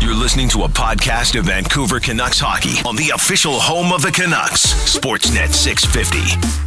You're listening to a podcast of Vancouver Canucks hockey on the official home of the Canucks, Sportsnet 650.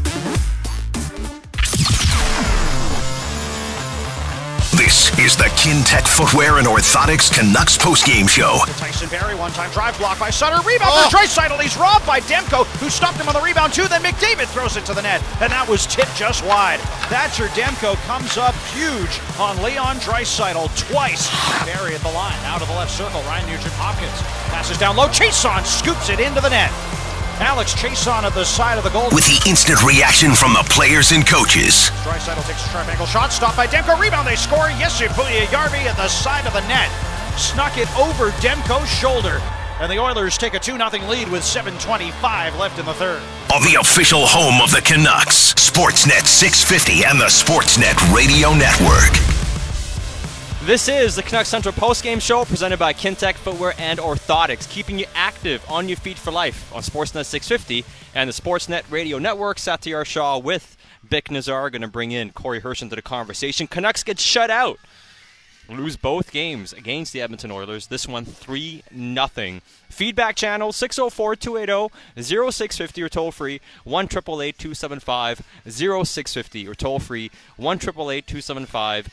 This is the Kintec Footwear and Orthotics Canucks postgame show. Tyson Barrie, one-time drive block by Sutter. Rebound for Draisaitl. He's robbed by Demko, who stopped him on the rebound too. Then McDavid throws it to the net, and that was tipped just wide. Thatcher Demko comes up huge on Leon Draisaitl twice. Barrie at the line, out of the left circle. Ryan Nugent-Hopkins passes down low. Chiasson scoops it into the net. Alex Chiasson at the side of the goal. With the instant reaction from the players and coaches. Draisaitl takes a sharp angle shot, stopped by Demko. Rebound, they score. Jesse Puljujarvi at the side of the net. Snuck it over Demko's shoulder. And the Oilers take a 2-0 lead with 7:25 left in the third. On the official home of the Canucks, Sportsnet 650 and the Sportsnet Radio Network. This is the Canucks Central postgame show presented by Kintec Footwear and Orthotics, keeping you active on your feet for life on Sportsnet 650 and the Sportsnet Radio Network. Satyar Shah with Bick Nazar going to bring in Corey Hirsch into the conversation. Canucks get shut out. Lose both games against the Edmonton Oilers. This one 3-0. Feedback channel 604-280-0650 or toll free 1-888-275-0650 or toll free 1-888-275-0650.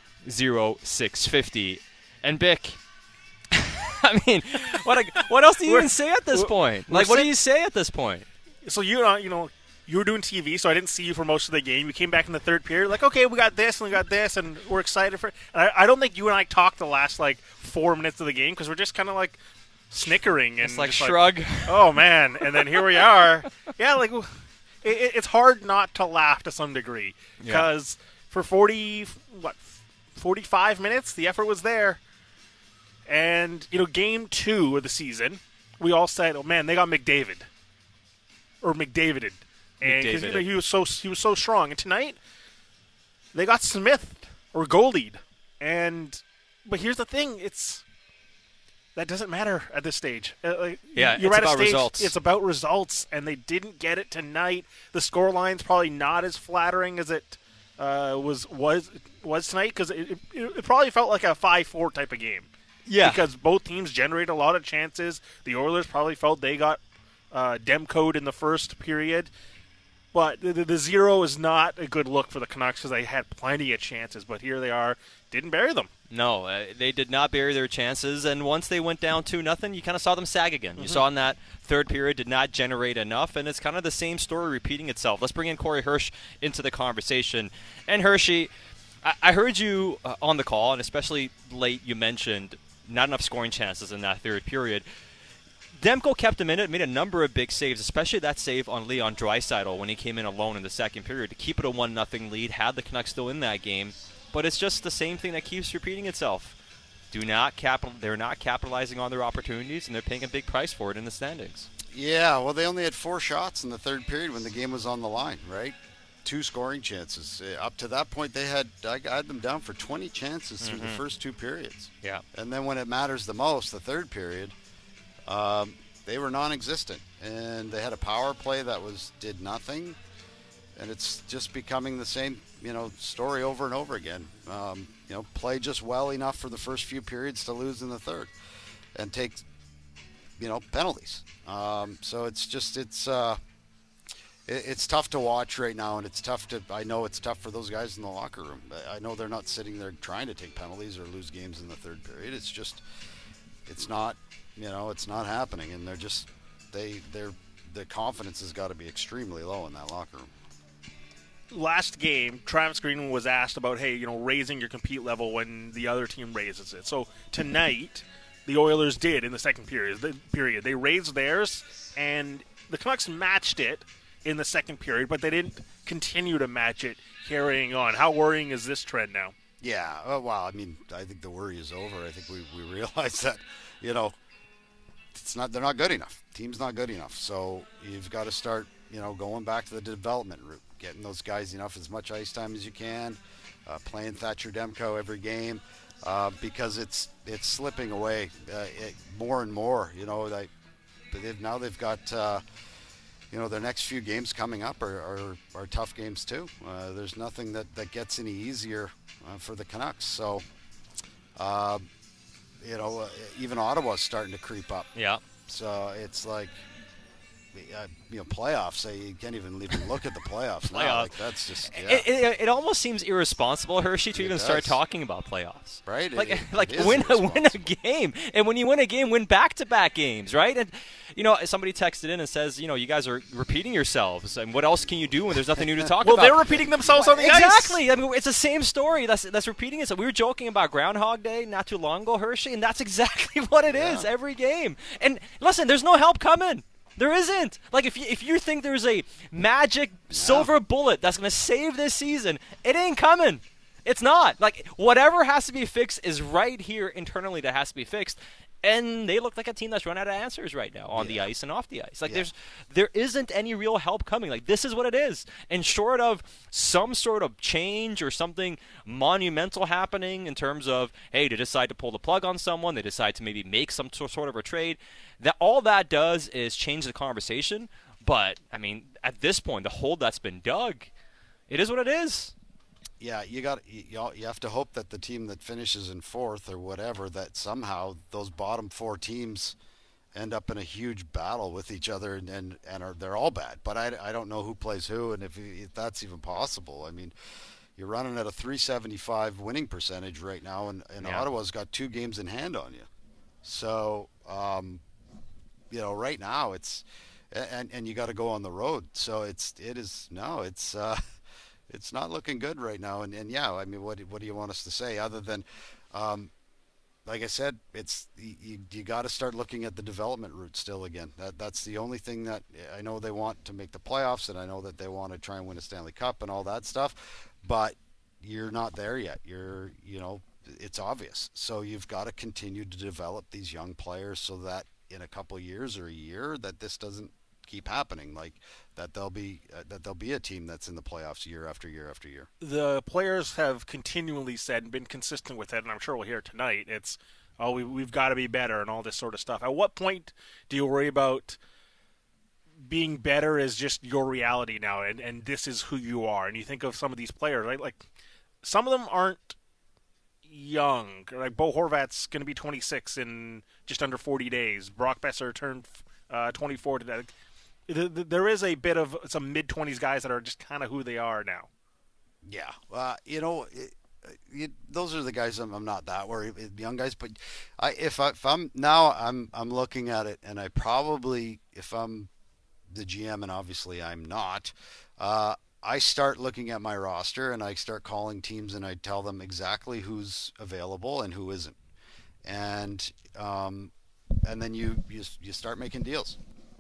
0650. And Bick, I mean, what else do you even say at this point? Like, what do you say at this point? So you were doing TV, so I didn't see you for most of the game. You came back in the third period, like, okay, we got this and we got this, and we're excited for it. And I don't think you and I talked the last 4 minutes of the game because we're just kind of snickering and it's like shrug. Oh man! And then here we are. Yeah, it's hard not to laugh to some degree because for 45 minutes, the effort was there. And, game 2 of the season, we all said, oh, man, they got McDavid. Or McDavided. And because he was so strong. And tonight, they got Smith or goalied. But here's the thing, that doesn't matter at this stage. It's about results. It's about results, and they didn't get it tonight. The scoreline's probably not as flattering as it was tonight because it probably felt like a 5-4 type of game. Yeah. Because both teams generated a lot of chances. The Oilers probably felt they got Demko'd in the first period. But the 0 is not a good look for the Canucks because they had plenty of chances. But here they are. Didn't bury them. No, they did not bury their chances. And once they went down 2-0, you kind of saw them sag again. Mm-hmm. You saw in that third period did not generate enough. And it's kind of the same story repeating itself. Let's bring in Corey Hirsch into the conversation. And Hershey, I heard you on the call, and especially late you mentioned not enough scoring chances in that third period. Demko kept him in it, made a number of big saves, especially that save on Leon Draisaitl when he came in alone in the second period to keep it a 1-0 lead, had the Canucks still in that game. But it's just the same thing that keeps repeating itself. They're not capitalizing on their opportunities, and they're paying a big price for it in the standings. Yeah, well, they only had 4 shots in the third period when the game was on the line, right? 2 scoring chances. Up to that point, I had them down for 20 chances through the first 2 periods. Yeah. And then when it matters the most, the third period, they were non-existent. And they had a power play that did nothing. And it's just becoming the same, story over and over again. Play just well enough for the first few periods to lose in the third and take, penalties. So it's tough to watch right now, and I know it's tough for those guys in the locker room. I know they're not sitting there trying to take penalties or lose games in the third period. It's not happening, and the confidence has got to be extremely low in that locker room. Last game, Travis Green was asked about, raising your compete level when the other team raises it. So tonight, the Oilers did in the second period. They raised theirs, and the Canucks matched it in the second period, but they didn't continue to match it carrying on. How worrying is this trend now? Yeah, well, I think the worry is over. I think we realize that, they're not good enough. Team's not good enough. So you've got to start, going back to the development route, getting those guys as much ice time as you can, playing Thatcher Demko every game, because it's slipping away more and more. Now they've got their next few games coming up are tough games too. There's nothing that gets any easier for the Canucks. So even Ottawa's starting to creep up. Yeah. So it's like, playoffs. You can't even look at the playoffs now. Like, that's just it almost seems irresponsible, Hershey, to even start talking about playoffs. Right? Win a game, and when you win a game, win back-to-back games, right? And somebody texted in and says, you guys are repeating yourselves, and what else can you do when there's nothing new to talk about? Well, they're repeating themselves on the ice. Exactly. I mean, it's the same story. That's repeating itself. We were joking about Groundhog Day not too long ago, Hershey, and that's exactly what it is every game. And listen, there's no help coming. There isn't. Like, if you think there's a magic silver bullet that's going to save this season, it ain't coming. It's not. Like, whatever has to be fixed is right here internally that has to be fixed. And they look like a team that's run out of answers right now on the ice and off the ice. Like, there isn't any real help coming. Like, this is what it is. And short of some sort of change or something monumental happening in terms of, hey, they decide to pull the plug on someone, they decide to maybe make some sort of a trade, that all that does is change the conversation. But, I mean, at this point, the hole that's been dug, it is what it is. Yeah, you have to hope that the team that finishes in fourth or whatever, that somehow those bottom four teams end up in a huge battle with each other, and they're all bad. But I don't know who plays who, and if that's even possible. I mean, you're running at a .375 winning percentage right now, and Ottawa's got 2 games in hand on you. So, right now it's and you got to go on the road. So it's not looking good right now. And I mean, what do you want us to say other than, like I said, you got to start looking at the development route still again. That's the only thing that I know they want to make the playoffs, and I know that they want to try and win a Stanley Cup and all that stuff, but you're not there yet. It's obvious. So you've got to continue to develop these young players so that in a couple of years or a year that this doesn't keep happening, like that there'll be a team that's in the playoffs year after year after year. The players have continually said and been consistent with it, and I'm sure we'll hear it tonight. It's we've got to be better and all this sort of stuff. At what point do you worry about being better is just your reality now, and this is who you are? And you think of some of these players, right? Like, some of them aren't young. Like, Bo Horvat's going to be 26 in just under 40 days. Brock Besser turned 24 today. There is a bit of some mid-20s guys that are just kind of who they are now. Yeah. Those are the guys I'm not that worried about, young guys. But I'm looking at it, and I probably, if I'm the GM, and obviously I'm not, I start looking at my roster, and I start calling teams, and I tell them exactly who's available and who isn't. And then you start making deals.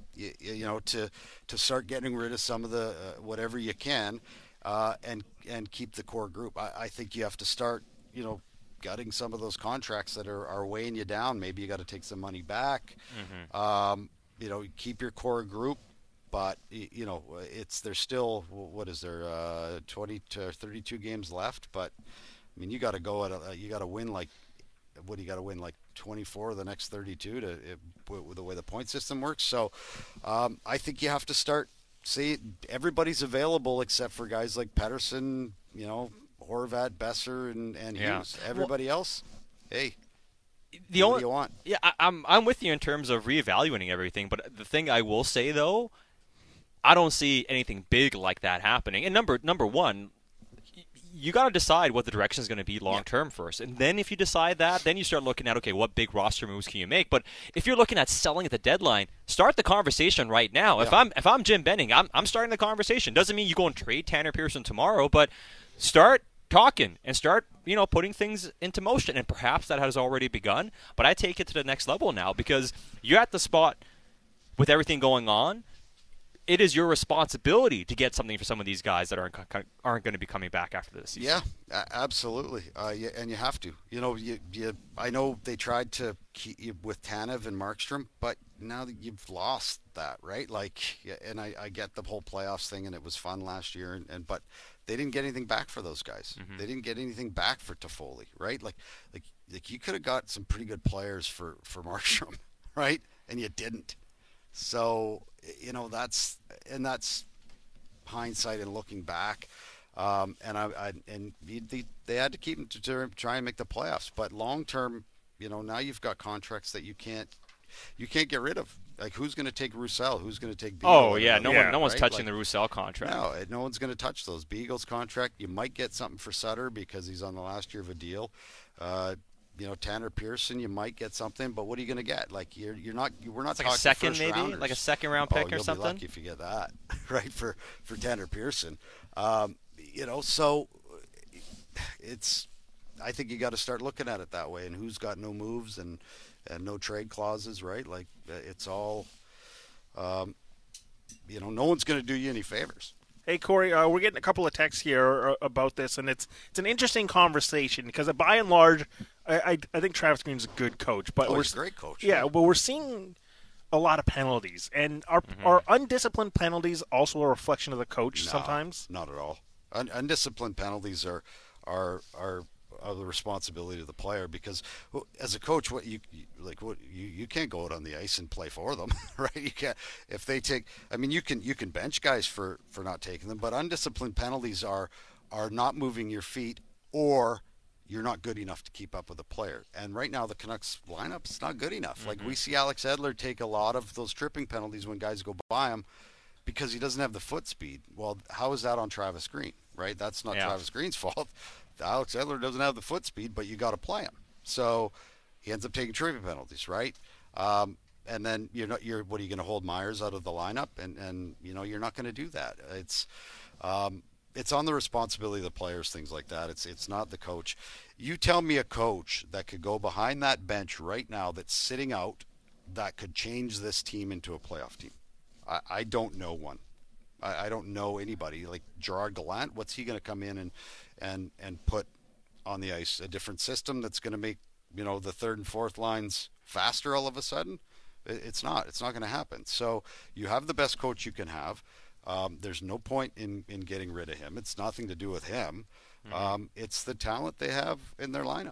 To start getting rid of some of the whatever you can, and keep the core group. I think you have to start, gutting some of those contracts that are weighing you down. Maybe you got to take some money back. Mm-hmm. Keep your core group, but there's still, what is there, 20 to 32 games left. But I mean, you got to you got to win like. What do you got to win, like 24 of the next 32 with the way the point system works? So I think you have to start. See, everybody's available except for guys like Pettersson, Horvat, Besser, and Hughes. Everybody else, hey, what do you want? Yeah, I'm with you in terms of reevaluating everything. But the thing I will say, though, I don't see anything big like that happening. And number one, you got to decide what the direction is going to be long term first, and then if you decide that, then you start looking at, okay, what big roster moves can you make? But if you're looking at selling at the deadline, start the conversation right now. Yeah. If I'm Jim Benning, I'm starting the conversation. Doesn't mean you go and trade Tanner Pearson tomorrow, but start talking and start putting things into motion, and perhaps that has already begun. But I take it to the next level now, because you're at the spot with everything going on. It is your responsibility to get something for some of these guys that aren't going to be coming back after this season. Yeah, absolutely. And you have to. I know they tried to keep with Tanev and Markstrom, but now that you've lost that, right? Like, and I get the whole playoffs thing, and it was fun last year, but they didn't get anything back for those guys. Mm-hmm. They didn't get anything back for Toffoli, right? Like you could have got some pretty good players for Markstrom, right? And you didn't. So, that's hindsight and looking back. They had to keep him to try and make the playoffs. But long term, now you've got contracts that you can't get rid of. Like, who's going to take Roussel? Who's going to take Beagle? Oh, yeah. No one's right? touching the Roussel contract. No one's going to touch those. Beagle's contract, you might get something for Sutter because he's on the last year of a deal. Tanner Pearson, you might get something, but what are you going to get? Like, we're not it's talking like a second, first maybe? rounders. Like a second-round pick or you'll something? Be lucky if you get that, right, for Tanner Pearson. So I think you got to start looking at it that way, and who's got no moves and no trade clauses, right? Like, it's all, no one's going to do you any favors. Hey, Corey, we're getting a couple of texts here about this, and it's an interesting conversation because, by and large, I think Travis Green's a good coach. But he's a great coach. Yeah, but we're seeing a lot of penalties, and are undisciplined penalties also a reflection of the coach sometimes? Not at all. Undisciplined penalties are the responsibility of the player, because as a coach, you can't go out on the ice and play for them, right? You can't. If they take, you can bench guys for not taking them, but undisciplined penalties are not moving your feet, or you're not good enough to keep up with a player. And right now the Canucks lineup is not good enough. Like, we see Alex Edler take a lot of those tripping penalties when guys go by him because he doesn't have the foot speed. Well, how is that on Travis Green, right? That's not Travis Green's fault. Alex Edler doesn't have the foot speed, but you got to play him. So he ends up taking tripping penalties, right? And then what are you going to hold Myers out of the lineup? And you're not going to do that. It's on the responsibility of the players, things like that. It's not the coach. You tell me a coach that could go behind that bench right now that's sitting out that could change this team into a playoff team. I don't know one. I don't know anybody. Like Gerard Gallant, what's he going to come in and put on the ice? A different system that's going to make the third and fourth lines faster all of a sudden? It's not going to happen. So you have the best coach you can have. There's no point in getting rid of him. It's nothing to do with him. It's the talent they have in their lineup.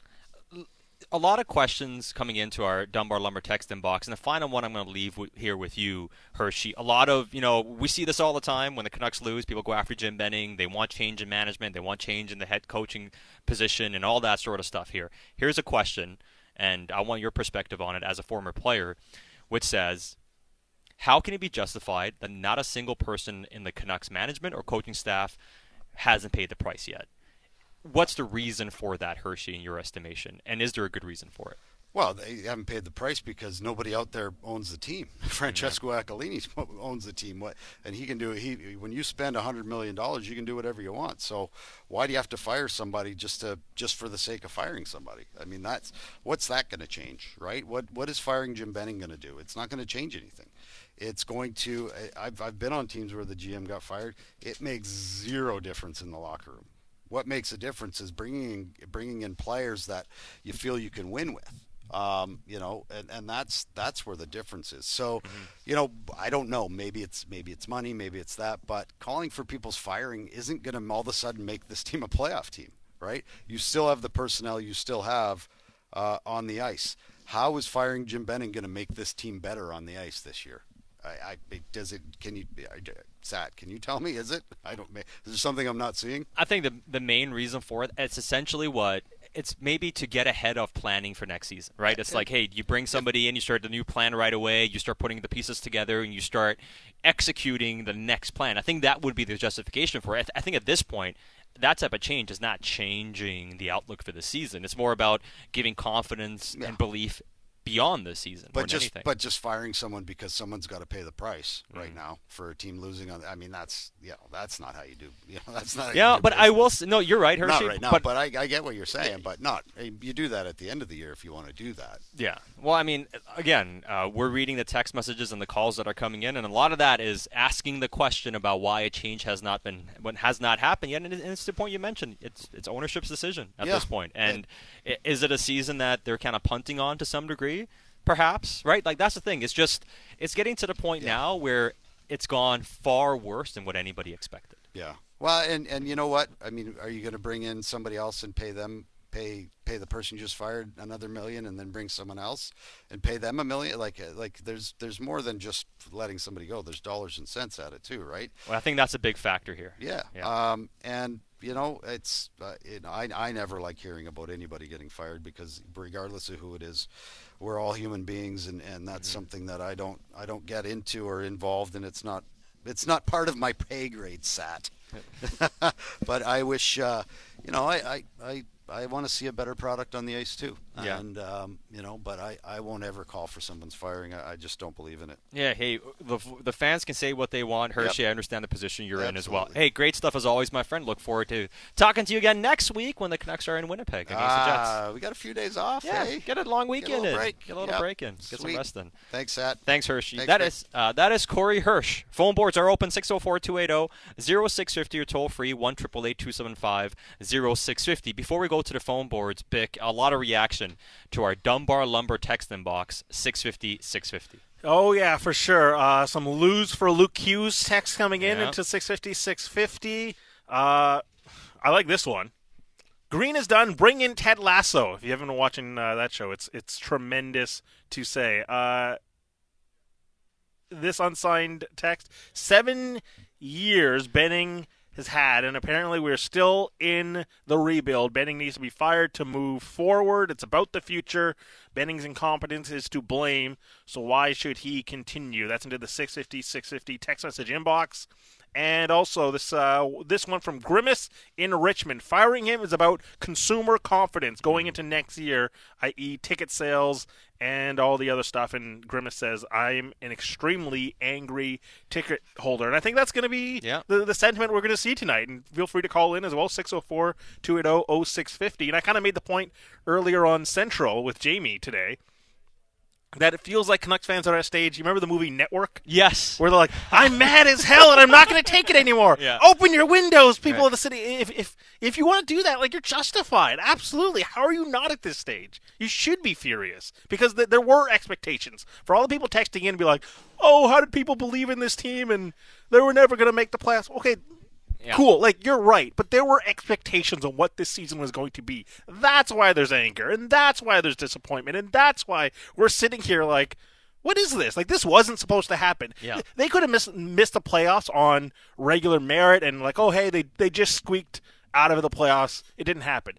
A lot of questions coming into our Dunbar Lumber text inbox, and the final one I'm going to leave here with you, Hershey. A lot of, we see this all the time when the Canucks lose. People go after Jim Benning. They want change in management. They want change in the head coaching position and all that sort of stuff here. Here's a question, and I want your perspective on it as a former player, which says, how can it be justified that not a single person in the Canucks management or coaching staff hasn't paid the price yet? What's the reason for that, Hershey, in your estimation? And is there a good reason for it? Well, they haven't paid the price because nobody out there owns the team. Francesco Aquilini owns the team. And he can do it. When you spend $100 million, you can do whatever you want. So why do you have to fire somebody just for the sake of firing somebody? What's that going to change, right? What is firing Jim Benning going to do? It's not going to change anything. It's going to. I've been on teams where the GM got fired. It makes zero difference in the locker room. What makes a difference is bringing in players that you feel you can win with, and that's where the difference is. So, I don't know. Maybe it's money, maybe it's that, but calling for people's firing isn't going to all of a sudden make this team a playoff team, right? You still have the personnel you still have on the ice. How is firing Jim Benning going to make this team better on the ice this year? Sat, can you tell me? Is there something I'm not seeing? I think the main reason for it, it's essentially it's maybe to get ahead of planning for next season, right? It's like, hey, you bring somebody in, you start the new plan right away, you start putting the pieces together, and you start executing the next plan. I think that would be the justification for it. I think at this point, that type of change is not changing the outlook for the season. It's more about giving confidence and belief beyond this season. But just firing someone because someone's got to pay the price right now for a team losing on. That's not how you do. That's not. Yeah, but I will. No, you're right, Hershey. Not right now, but I get what you're saying. But you do that at the end of the year if you want to do that. Yeah. Well, again, we're reading the text messages and the calls that are coming in, and a lot of that is asking the question about why a change has not happened yet. And it's the point you mentioned. It's ownership's decision at this point. And is it a season that they're kind of punting on to some degree? Perhaps, right? Like, that's the thing. It's getting to the point now where it's gone far worse than what anybody expected. Yeah. Well, and you know what? Are you going to bring in somebody else and pay them pay the person you just fired another $1 million and then bring someone else and pay them $1 million. Like there's more than just letting somebody go. There's dollars and cents at it too, right? Well, I think that's a big factor here. Yeah. And it's I never like hearing about anybody getting fired, because regardless of who it is, we're all human beings, and that's something that I don't get into or involved in. It's not part of my pay grade, Sat. But I wish I want to see a better product on the ice too. Yeah. And but I won't ever call for someone's firing. I just don't believe in it. Yeah, hey, the fans can say what they want. Hershey, Yep. I understand the position you're in as Absolutely. well. Hey, great stuff as always, my friend. Look forward to talking to you again next week when the Canucks are in Winnipeg against the Jets. We got a few days off. Yeah, hey? get a long weekend little in. break. Get a little Yep. break in. Get some Sweet. rest in. Thanks, Sat. Thanks, Hershey. Thanks, That is Corey Hirsch. Phone boards are open, 604-280-0650 or toll free, 1-888-275-0650. Before we go to the phone boards, Bick, a lot of reaction to our Dunbar Lumber text inbox, 650-650. Oh, yeah, for sure. Some lose for Luke Hughes text coming in Yeah. into 650-650. I like this one. Green is done. Bring in Ted Lasso. If you haven't been watching that show, it's tremendous to say. This unsigned text, 7 years Benning has had, and apparently we're still in the rebuild. Benning needs to be fired to move forward. It's about the future. Benning's incompetence is to blame, so why should he continue? That's into the 650 text message inbox. And also this one from Grimace in Richmond. Firing him is about consumer confidence going into next year, i.e. ticket sales and all the other stuff. And Grimace says, I'm an extremely angry ticket holder. And I think that's going to be the sentiment we're going to see tonight. And feel free to call in as well, 604-280-0650. And I kind of made the point earlier on Central with Jamie today that it feels like Canucks fans are at a stage. You remember the movie Network? Yes. Where they're like, I'm mad as hell and I'm not going to take it anymore. Yeah. Open your windows, people Right. of the city. If you want to do that, like, you're justified. Absolutely. How are you not at this stage? You should be furious because there were expectations. For all the people texting in and be like, oh, how did people believe in this team and they were never going to make the playoffs? Okay, Yeah. cool. Like, you're right. But there were expectations on what this season was going to be. That's why there's anger, and that's why there's disappointment, and that's why we're sitting here like, what is this? Like, this wasn't supposed to happen. Yeah. They could have missed the playoffs on regular merit and like, oh, hey, they just squeaked out of the playoffs. It didn't happen.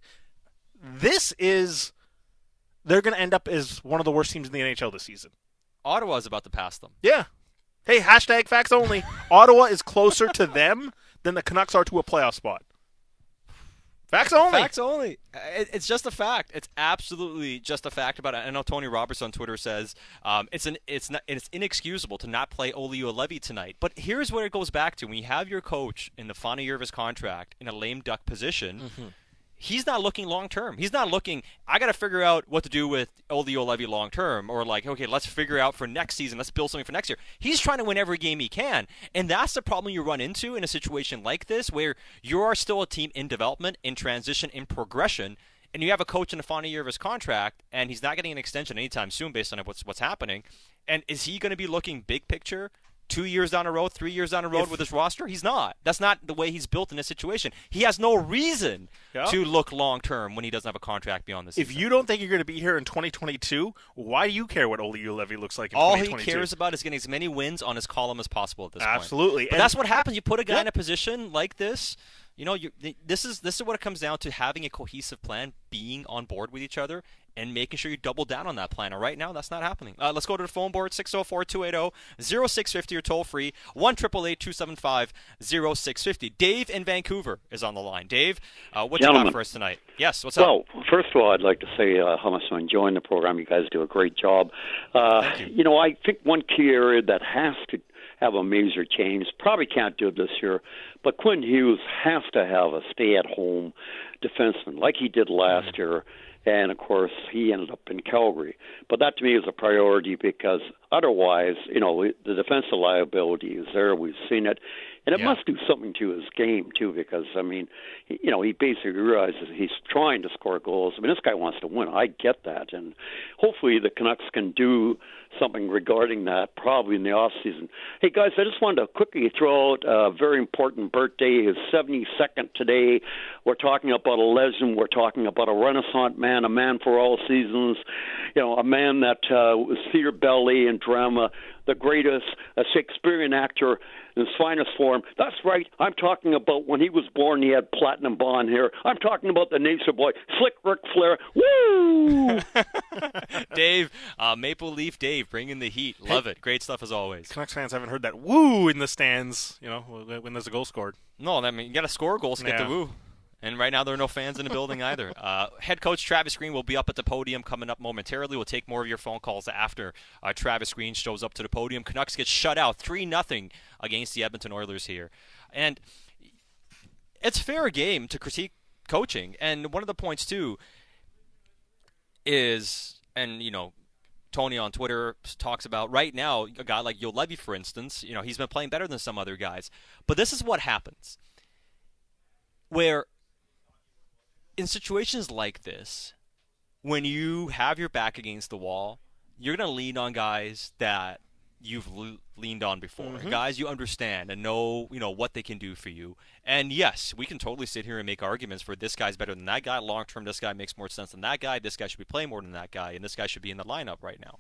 They're going to end up as one of the worst teams in the NHL this season. Ottawa's about to pass them. Yeah. Hey, hashtag facts only. Ottawa is closer to them than the Canucks are to a playoff spot. Facts only. Facts only. It's just a fact. It's absolutely just a fact about it. I know Tony Roberts on Twitter says it's inexcusable to not play Olli Juolevi tonight. But here's where it goes back to: when you have your coach in the final year of his contract in a lame duck position. He's not looking long term. He's not looking, I got to figure out what to do with Olli Juolevi long term, or like, okay, let's figure out for next season. Let's build something for next year. He's trying to win every game he can. And that's the problem you run into in a situation like this, where you are still a team in development, in transition, in progression, and you have a coach in the final year of his contract, and he's not getting an extension anytime soon based on what's happening. And is he going to be looking big picture 2 years down the road, 3 years down the road with his roster? He's not. That's not the way he's built in this situation. He has no reason to look long-term when he doesn't have a contract beyond this season. If you don't think you're going to be here in 2022, why do you care what Olli Juolevi looks like in All 2022? he cares about is getting as many wins on his column as possible at this point. Absolutely. But that's what happens. You put a guy in a position like this, this is what it comes down to: having a cohesive plan, being on board with each other, and making sure you double down on that plan. And right now, that's not happening. Let's go to the phone board, 604-280-0650 or toll free, 1-888-275-0650. Dave in Vancouver is on the line. Dave, what you got for us tonight? Yes, what's up? Well, first of all, I'd like to say how much I'm enjoying the program. You guys do a great job. Thank you. I think one key area that has to have a major change, probably can't do it this year, but Quinn Hughes has to have a stay-at-home defenseman like he did last year. And, of course, he ended up in Calgary. But that, to me, is a priority because Otherwise, the defensive liability is there. We've seen it. And it must do something to his game, too, because, he basically realizes he's trying to score goals. This guy wants to win. I get that. And hopefully the Canucks can do something regarding that probably in the offseason. Hey, guys, I just wanted to quickly throw out a very important birthday. His 72nd today. We're talking about a legend. We're talking about a Renaissance man, a man for all seasons, a man that was theater, ballet, and drama, the greatest, a Shakespearean actor in his finest form. That's right. I'm talking about when he was born, he had platinum blonde hair. I'm talking about the nature boy, Slick Ric Flair. Woo! Dave, Maple Leaf Dave, bringing the heat. Love it. Great stuff as always. Canucks fans haven't heard that woo in the stands, when there's a goal scored. No, you got to score goals to get the woo. And right now there are no fans in the building either. Head coach Travis Green will be up at the podium coming up momentarily. We'll take more of your phone calls after Travis Green shows up to the podium. Canucks get shut out 3-0 against the Edmonton Oilers here. And it's fair game to critique coaching. And one of the points, too, is, and, Tony on Twitter talks about right now, a guy like Juolevi, for instance, he's been playing better than some other guys. But this is what happens. Where in situations like this, when you have your back against the wall, you're going to lean on guys that you've leaned on before, guys you understand and know, what they can do for you. And yes, we can totally sit here and make arguments for this guy's better than that guy. Long term, this guy makes more sense than that guy. This guy should be playing more than that guy, and this guy should be in the lineup right now.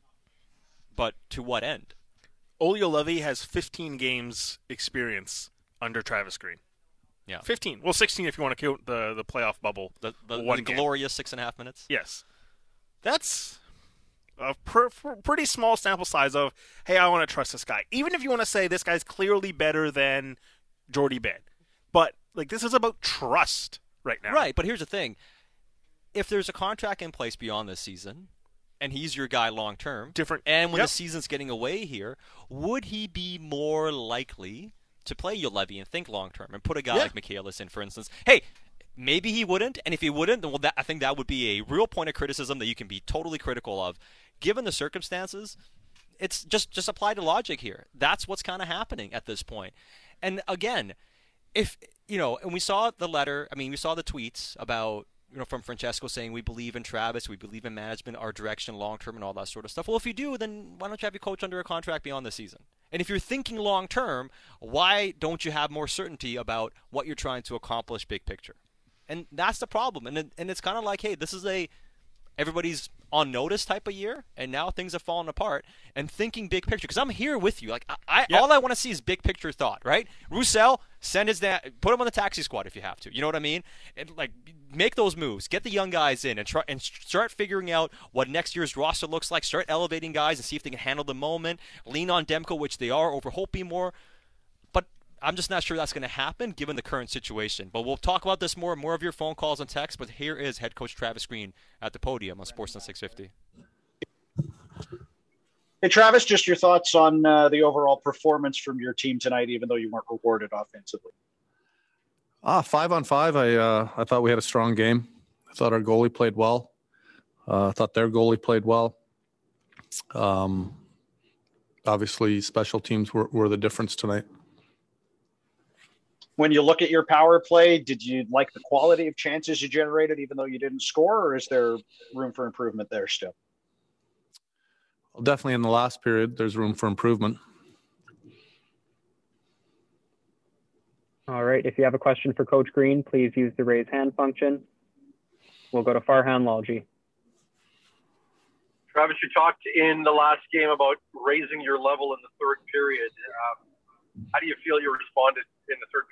But to what end? Olli Juolevi has 15 games experience under Travis Green. Yeah, 15. Well, 16 if you want to count the playoff bubble. The glorious 6.5 minutes. Yes, that's a pretty small sample size of, hey, I want to trust this guy. Even if you want to say this guy's clearly better than Jordie Benn. But, this is about trust right now. Right, but here's the thing. If there's a contract in place beyond this season, and he's your guy long term, and when the season's getting away here, would he be more likely to play Juolevi and think long term and put a guy like Michaelis in, for instance? Hey, maybe he wouldn't, and if he wouldn't, then I think that would be a real point of criticism that you can be totally critical of. Given the circumstances, it's just apply to logic here. That's what's kind of happening at this point. And again, if and we saw the letter, we saw the tweets about from Francesco saying we believe in Travis, we believe in management, our direction long term, and all that sort of stuff. Well, if you do, then why don't you have your coach under a contract beyond the season? And if you're thinking long term, why don't you have more certainty about what you're trying to accomplish big picture? And that's the problem. And it's kind of like, hey, this is everybody's on notice type of year, and now things have fallen apart. And thinking big picture, because I'm here with you. All I want to see is big picture thought, right? Roussel, send his dad, put him on the taxi squad if you have to. You know what I mean? And make those moves, get the young guys in, and start figuring out what next year's roster looks like. Start elevating guys and see if they can handle the moment. Lean on Demko, which they are, over Holtby more. But I'm just not sure that's going to happen given the current situation. But we'll talk about this more of your phone calls and texts. But here is head coach Travis Green at the podium on Sportsnet 650. Hey, Travis, just your thoughts on the overall performance from your team tonight, even though you weren't rewarded offensively. 5-on-5, I thought we had a strong game. I thought our goalie played well. I thought their goalie played well. Obviously, special teams were the difference tonight. When you look at your power play, did you like the quality of chances you generated, even though you didn't score, or is there room for improvement there still? Well, definitely in the last period, there's room for improvement. All right. If you have a question for Coach Green, please use the raise hand function. We'll go to Farhan Lalji. Travis, you talked in the last game about raising your level in the third period. How do you feel you responded in the third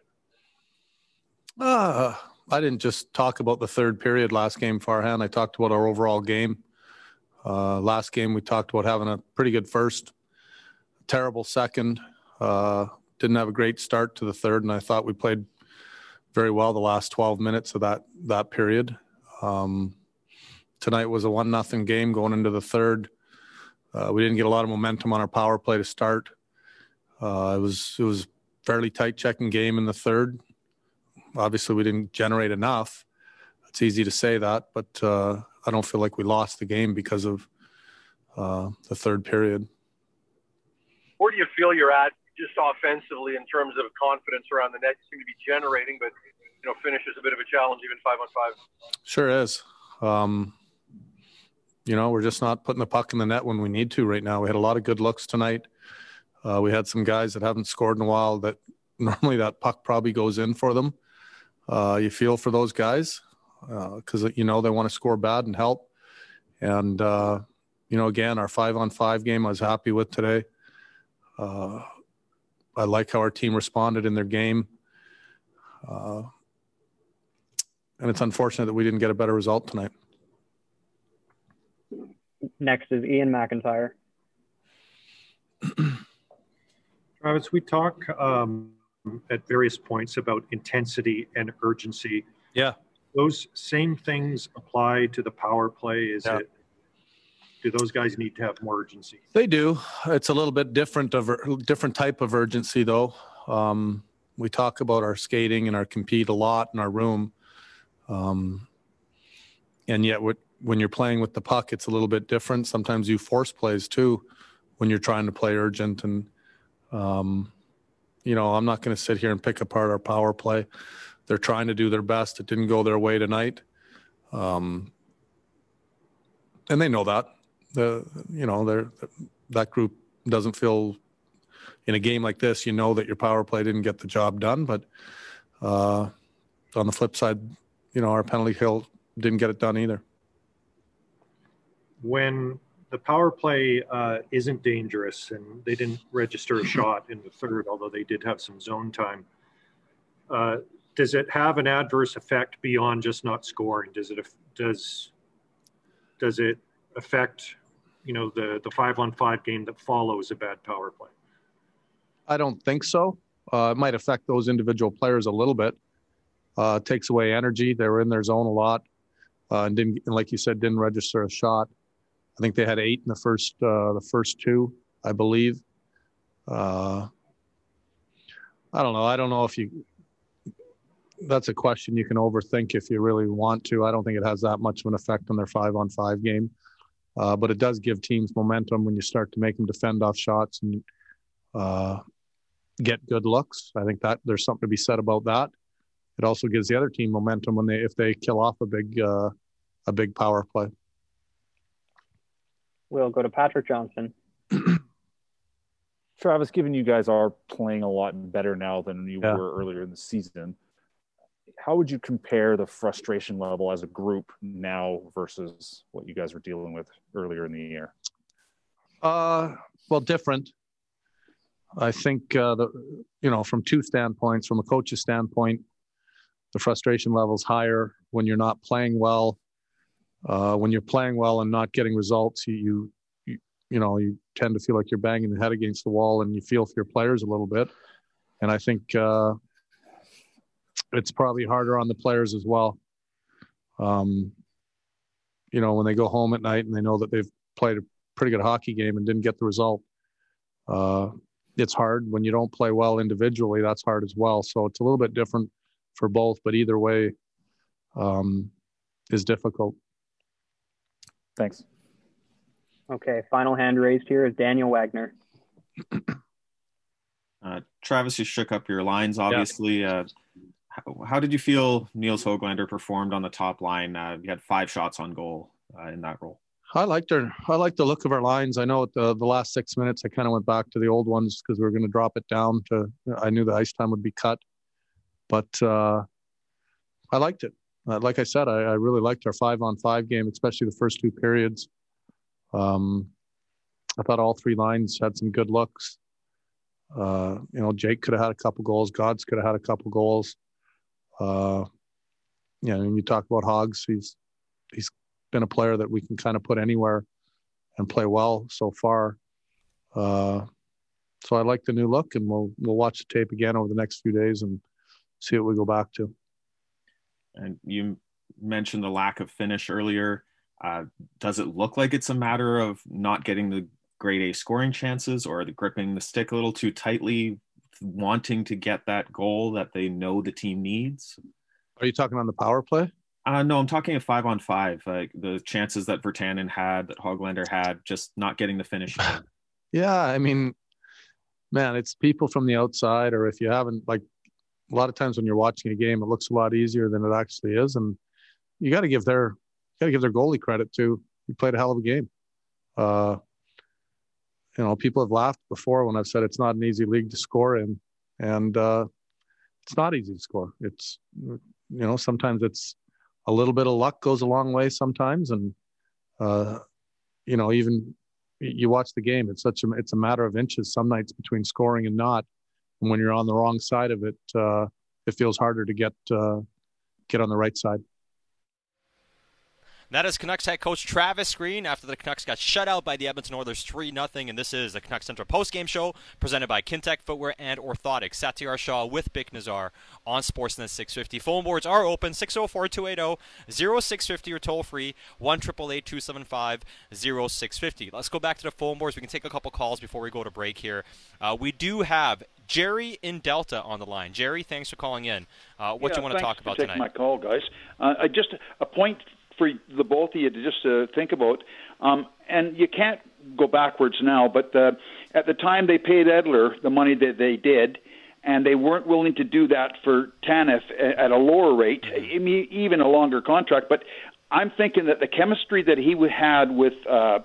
period today? I didn't just talk about the third period last game, Farhan. I talked about our overall game. Last game, we talked about having a pretty good first, terrible second. Didn't have a great start to the third, and I thought we played very well the last 12 minutes of that period. Tonight was a 1-0 game going into the third. We didn't get a lot of momentum on our power play to start. It was fairly tight checking game in the third. Obviously, we didn't generate enough. It's easy to say that, but I don't feel like we lost the game because of the third period. Where do you feel you're at just offensively in terms of confidence around the net? You seem to be generating, but finish is a bit of a challenge, even 5-on-5. Sure is. We're just not putting the puck in the net when we need to right now. We had a lot of good looks tonight. We had some guys that haven't scored in a while that normally that puck probably goes in for them. You feel for those guys because, they want to score bad and help. And, again, our 5-on-5 game I was happy with today. I like how our team responded in their game. And it's unfortunate that we didn't get a better result tonight. Next is Ian McIntyre. Travis, we talk at various points about intensity and urgency. Yeah. Those same things apply to the power play. Do those guys need to have more urgency? They do. It's a little bit different type of urgency, though. We talk about our skating and our compete a lot in our room. And yet when you're playing with the puck, it's a little bit different. Sometimes you force plays, too, when you're trying to play urgent. And, I'm not going to sit here and pick apart our power play. They're trying to do their best. It didn't go their way tonight. And they know that. That group doesn't feel in a game like this, that your power play didn't get the job done. But on the flip side, our penalty kill didn't get it done either. When the power play isn't dangerous and they didn't register a shot in the third, although they did have some zone time, does it have an adverse effect beyond just not scoring? Does it affect, the 5-on-5 game that follows a bad power play? I don't think so. It might affect those individual players a little bit. It takes away energy. They were in their zone a lot, and like you said, didn't register a shot. I think they had 8 in the first 2, I believe. I don't know. I don't know if that's a question you can overthink if you really want to. I don't think it has that much of an effect on their 5-on-5 game. But it does give teams momentum when you start to make them defend off shots and get good looks. I think that there's something to be said about that. It also gives the other team momentum if they kill off a big power play. We'll go to Patrick Johnson. Travis, given you guys are playing a lot better now than you were earlier in the season, how would you compare the frustration level as a group now versus what you guys were dealing with earlier in the year? Well, different. I think, from 2 standpoints, from a coach's standpoint, the frustration level's higher when you're not playing well. When you're playing well and not getting results, you tend to feel like you're banging the head against the wall, and you feel for your players a little bit. And I think it's probably harder on the players as well. When they go home at night and they know that they've played a pretty good hockey game and didn't get the result, it's hard. When you don't play well individually, that's hard as well. So it's a little bit different for both, but either way is difficult. Thanks. Okay, final hand raised here is Daniel Wagner. Travis, you shook up your lines, obviously. Yeah. How did you feel Niels Höglander performed on the top line? You had 5 shots on goal in that role. I liked the look of our lines. I know at the last 6 minutes, I kind of went back to the old ones because we were going to drop it down I knew the ice time would be cut. But I liked it. Like I said, I really liked our 5-on-5 game, especially the first 2 periods. I thought all 3 lines had some good looks. Jake could have had a couple goals. Gods could have had a couple goals. And you talk about Hogs, he's been a player that we can kind of put anywhere and play well so far. So I like the new look, and we'll watch the tape again over the next few days and see what we go back to. And you mentioned the lack of finish earlier. Does it look like it's a matter of not getting the grade A scoring chances, or gripping the stick a little too tightly, wanting to get that goal that they know the team needs? Are you talking on the power play? No, I'm talking a 5-on-5, like the chances that Virtanen had, that Hoglander had, just not getting the finish line. Yeah, I mean, man, it's people from the outside, or if you haven't, like a lot of times when you're watching a game, it looks a lot easier than it actually is, and you got to give their goalie credit too. He played a hell of a game. People have laughed before when I've said it's not an easy league to score in, and it's not easy to score. It's sometimes it's a little bit of luck goes a long way sometimes, and even you watch the game, it's a matter of inches some nights between scoring and not. And when you're on the wrong side of it, it feels harder to get on the right side. That is Canucks head coach Travis Green after the Canucks got shut out by the Edmonton Oilers 3-0, and this is the Canucks Central postgame show presented by Kintec Footwear and Orthotics. Satiar Shah with Bick Nazar on Sportsnet 650. Phone boards are open, 604-280-0650 or toll free, 1-888-275-0650. Let's go back to the phone boards. We can take a couple calls before we go to break here. We do have Jerry in Delta on the line. Jerry, thanks for calling in. What do you want to talk about tonight? Thanks for taking my call, guys. Just a point for the both of you to just think about. And you can't go backwards now, but at the time they paid Edler the money that they did, and they weren't willing to do that for Tanev at a lower rate, even a longer contract. But I'm thinking that the chemistry that he had with the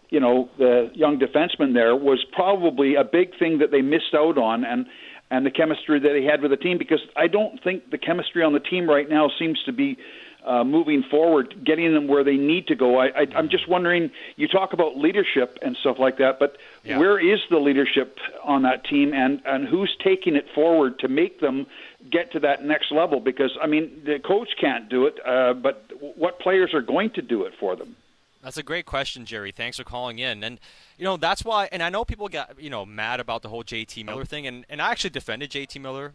young defenseman there was probably a big thing that they missed out on, and the chemistry that he had with the team, because I don't think the chemistry on the team right now seems to be moving forward, getting them where they need to go. I'm just wondering, you talk about leadership and stuff like that, but where is the leadership on that team, and who's taking it forward to make them get to that next level? Because, I mean, the coach can't do it, but what players are going to do it for them? That's a great question, Jerry. Thanks for calling in. And, that's why, and I know people got, mad about the whole JT Miller thing, and I actually defended JT Miller,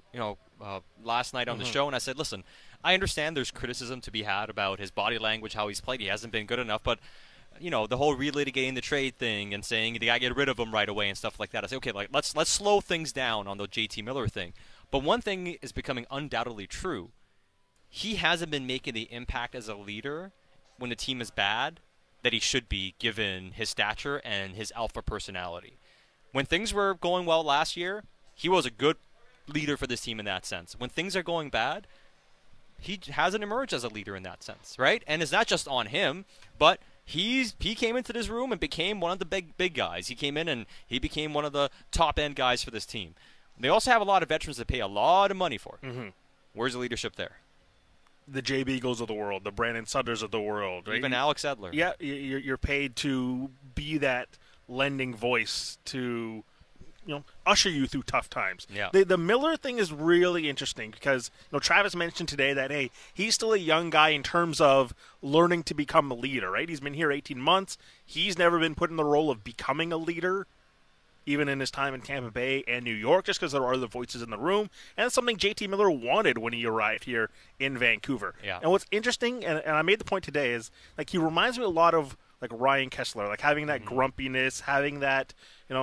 last night on the show, and I said, listen, I understand there's criticism to be had about his body language, how he's played. He hasn't been good enough, but, the whole relitigating the trade thing and saying they got to get rid of him right away and stuff like that. I say, okay, let's slow things down on the JT Miller thing. But one thing is becoming undoubtedly true. He hasn't been making the impact as a leader when the team is bad that he should be, given his stature and his alpha personality. When things were going well last year, he was a good leader for this team in that sense. When things are going bad, he hasn't emerged as a leader in that sense, right? And it's not just on him, but he came into this room and became one of the big guys. He came in and he became one of the top-end guys for this team. They also have a lot of veterans that pay a lot of money for. Mm-hmm. Where's the leadership there? The Jay Beagles of the world, the Brandon Sutters of the world. Right? Even Alex Edler. Yeah, you're paid to be that lending voice to usher you through tough times. Yeah. The Miller thing is really interesting because Travis mentioned today that, hey, he's still a young guy in terms of learning to become a leader, right? He's been here 18 months. He's never been put in the role of becoming a leader, even in his time in Tampa Bay and New York, just because there are other voices in the room. And that's something JT Miller wanted when he arrived here in Vancouver. Yeah. And what's interesting, and I made the point today, is he reminds me a lot of Ryan Kesler, having that grumpiness, having that,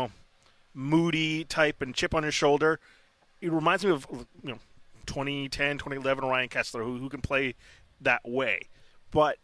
moody type and chip on his shoulder. It reminds me of 2010, 2011 Ryan Kesler, who can play that way. But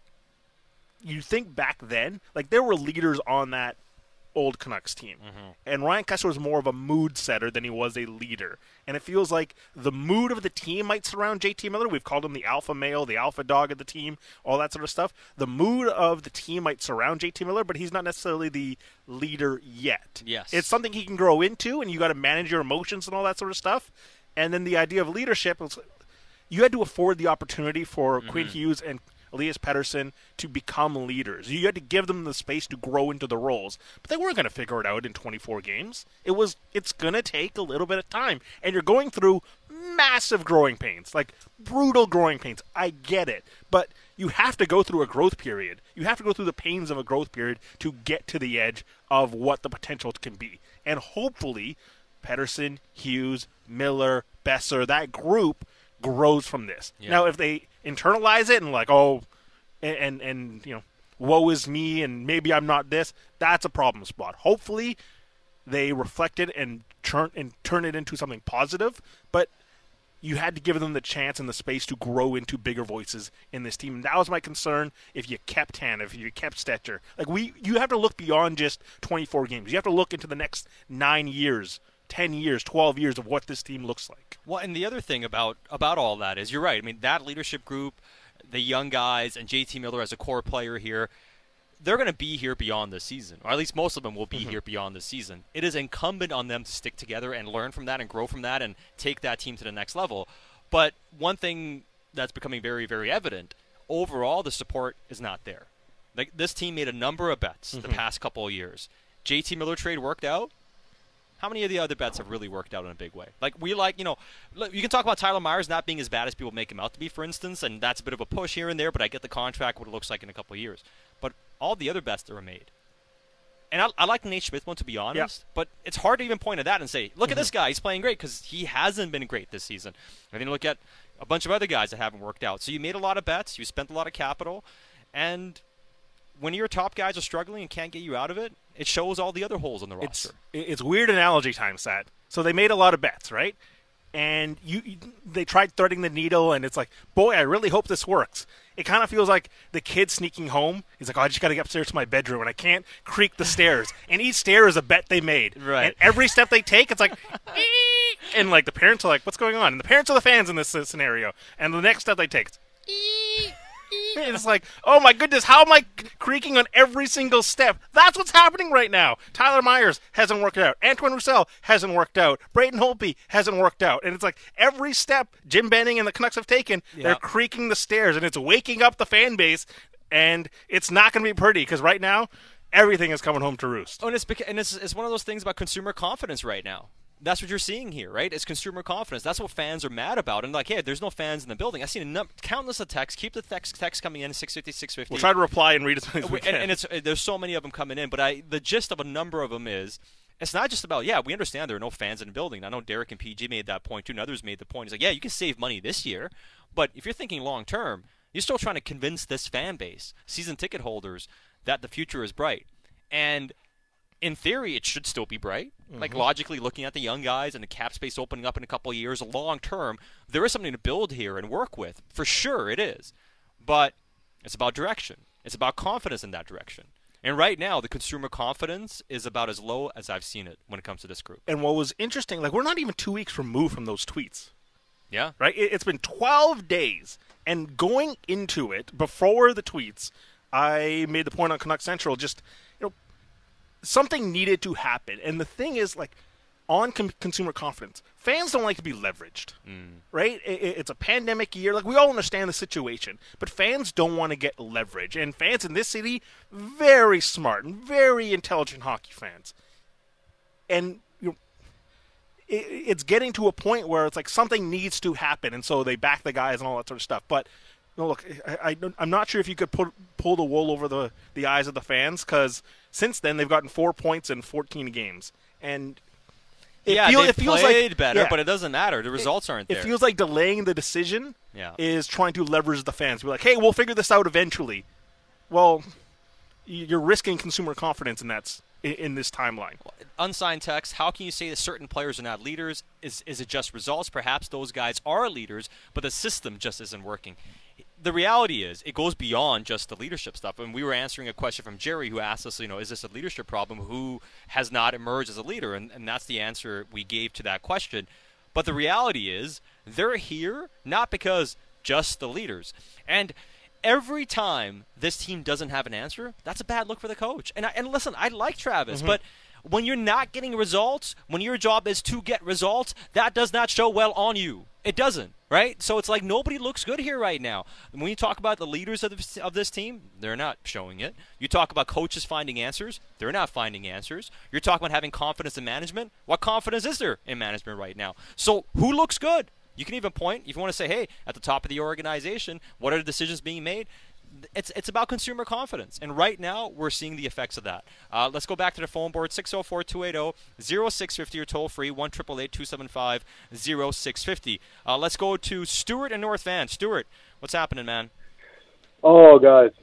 you think back then, there were leaders on that old Canucks team. Mm-hmm. And Ryan Kesler was more of a mood setter than he was a leader. And it feels like the mood of the team might surround JT Miller. We've called him the alpha male, the alpha dog of the team, all that sort of stuff. The mood of the team might surround JT Miller, but he's not necessarily the leader yet. Yes. It's something he can grow into, and you got to manage your emotions and all that sort of stuff. And then the idea of leadership was you had to afford the opportunity for Quinn Hughes and Elias Pettersson to become leaders. You had to give them the space to grow into the roles. But they weren't going to figure it out in 24 games. It's going to take a little bit of time. And you're going through massive growing pains, brutal growing pains. I get it. But you have to go through a growth period. You have to go through the pains of a growth period to get to the edge of what the potential can be. And hopefully, Pettersson, Hughes, Miller, Besser, that group grows from this. Yeah. Now, if they internalize it and woe is me and maybe I'm not this, that's a problem spot. Hopefully they reflect it and turn it into something positive, but you had to give them the chance and the space to grow into bigger voices in this team. And that was my concern if you kept Tanev, if you kept Stecher. You have to look beyond just 24 games. You have to look into the next 9 years, 10 years, 12 years of what this team looks like. Well, and the other thing about all that is you're right. I mean, that leadership group, the young guys, and JT Miller as a core player here, they're going to be here beyond this season, or at least most of them will be here beyond this season. It is incumbent on them to stick together and learn from that and grow from that and take that team to the next level. But one thing that's becoming very, very evident, overall the support is not there. Like, this team made a number of bets the past couple of years. JT Miller trade worked out. How many of the other bets have really worked out in a big way? You can talk about Tyler Myers not being as bad as people make him out to be, for instance, and that's a bit of a push here and there, but I get the contract, what it looks like in a couple of years. But all the other bets that were made. And I like the Nate Schmidt one, to be honest, but it's hard to even point at that and say, look at this guy, he's playing great, because he hasn't been great this season. And then you look at a bunch of other guys that haven't worked out. So you made a lot of bets, you spent a lot of capital, and when your top guys are struggling and can't get you out of it, it shows all the other holes on the roster. It's weird analogy time, Sat. So they made a lot of bets, right? And they tried threading the needle, and it's like, boy, I really hope this works. It kind of feels like the kid sneaking home. He's like, I just got to get upstairs to my bedroom, and I can't creak the stairs. And each stair is a bet they made. Right. And every step they take, it's like, and like the parents are like, what's going on? And the parents are the fans in this scenario. And the next step they take, and it's like, oh my goodness, how am I creaking on every single step? That's what's happening right now. Tyler Myers hasn't worked out. Antoine Roussel hasn't worked out. Braden Holtby hasn't worked out. And it's like every step Jim Benning and the Canucks have taken, they're creaking the stairs, and it's waking up the fan base, and it's not going to be pretty, because right now, everything is coming home to roost. Oh, and it's one of those things about consumer confidence right now. That's what you're seeing here, right? It's consumer confidence. That's what fans are mad about. And like, hey, there's no fans in the building. I've seen countless of texts. Keep the text coming in, 650, 650. We'll try to reply and read as many as we can. And there's so many of them coming in. But the gist of a number of them is, it's not just about, we understand there are no fans in the building. I know Derek and PG made that point too, and others made the point. He's like, you can save money this year. But if you're thinking long term, you're still trying to convince this fan base, season ticket holders, that the future is bright. And in theory, it should still be bright. Like, logically, looking at the young guys and the cap space opening up in a couple of years, long term, there is something to build here and work with. For sure, it is. But it's about direction. It's about confidence in that direction. And right now, the consumer confidence is about as low as I've seen it when it comes to this group. And what was interesting, we're not even 2 weeks removed from those tweets. Yeah. Right? It's been 12 days. And going into it, before the tweets, I made the point on Canuck Central, something needed to happen. And the thing is, on consumer confidence, fans don't like to be leveraged, right? It's a pandemic year. We all understand the situation, but fans don't want to get leverage. And fans in this city, very smart and very intelligent hockey fans. And it's getting to a point where it's like something needs to happen, and so they back the guys and all that sort of stuff. But look, I'm not sure if you could pull the wool over the eyes of the fans, because since then they've gotten 4 points in 14 games, and they played better, but it doesn't matter. The results aren't there. It feels like delaying the decision is trying to leverage the fans. We're like, hey, we'll figure this out eventually. Well, you're risking consumer confidence, and that's in this timeline. Unsigned text, how can you say that certain players are not leaders? Is it just results? Perhaps those guys are leaders, but the system just isn't working. The reality is, it goes beyond just the leadership stuff. And we were answering a question from Jerry, who asked us, is this a leadership problem? Who has not emerged as a leader? And that's the answer we gave to that question. But the reality is, they're here not because just the leaders. And every time this team doesn't have an answer, that's a bad look for the coach. And listen, I like Travis, but when you're not getting results, when your job is to get results, that does not show well on you. It doesn't, right? So it's like nobody looks good here right now. When you talk about the leaders of this team, they're not showing it. You talk about coaches finding answers, they're not finding answers. You're talking about having confidence in management. What confidence is there in management right now? So who looks good? You can even point, if you want to say, hey, at the top of the organization, what are the decisions being made? It's about consumer confidence. And right now, we're seeing the effects of that. Let's go back to the phone board, 604-280-0650, or toll free, 1-888-275-0650. Let's go to Stuart in North Van. Stuart, what's happening, man? Oh, guys.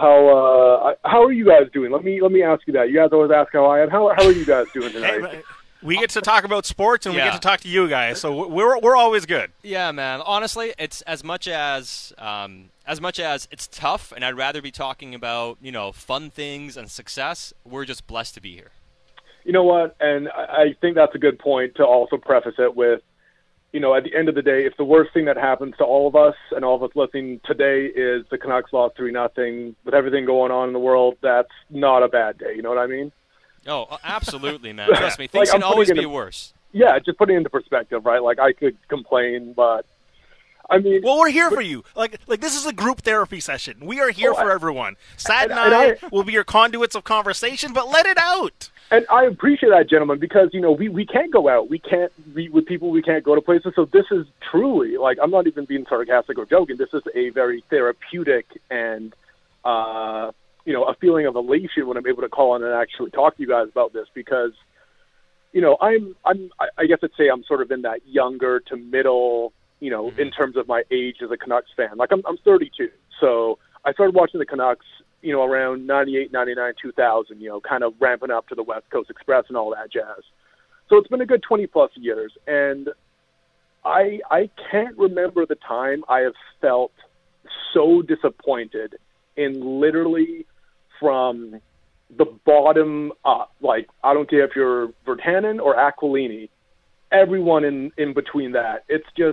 How are you guys doing? Let me ask you that. You guys always ask how I am. How are you guys doing tonight? Hey, We get to talk about sports, and we get to talk to you guys, so we're always good. Yeah, man. Honestly, it's as much as it's tough, and I'd rather be talking about fun things and success. We're just blessed to be here. You know what? And I think that's a good point to also preface it with, at the end of the day, if the worst thing that happens to all of us and all of us listening today is the Canucks lost 3-0 with everything going on in the world, that's not a bad day. You know what I mean? Oh, absolutely, man. Trust me. Things can always be worse. Yeah, just putting it into perspective, right? Like, I could complain, but I mean... Well, we're here for you. Like this is a group therapy session. We are here for everyone. Sad and I will be your conduits of conversation, but let it out. And I appreciate that, gentlemen, because, we can't go out. We can't meet with people. We can't go to places. So this is truly, I'm not even being sarcastic or joking. This is a very therapeutic and, a feeling of elation when I'm able to call on and actually talk to you guys about this because, I guess I'd say I'm sort of in that younger to middle, in terms of my age as a Canucks fan. Like, I'm 32. So I started watching the Canucks, around 98, 99, 2000, kind of ramping up to the West Coast Express and all that jazz. So it's been a good 20-plus years. And I can't remember the time I have felt so disappointed in literally from the bottom up. Like, I don't care if you're Virtanen or Aquilini, everyone in between that. It's just,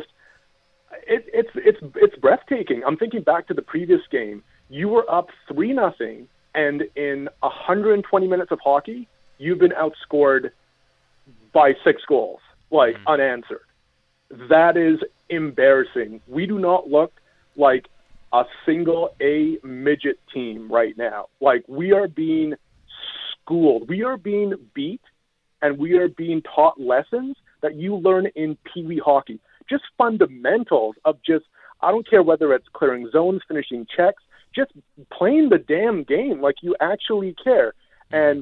it's breathtaking. I'm thinking back to the previous game. You were up 3-0, and in 120 minutes of hockey, you've been outscored by 6 goals, unanswered. That is embarrassing. We do not look like a single A midget team right now. Like, we are being schooled. We are being beat, and we are being taught lessons that you learn in Pee Wee hockey. Just fundamentals of I don't care whether it's clearing zones, finishing checks, just playing the damn game like you actually care. And,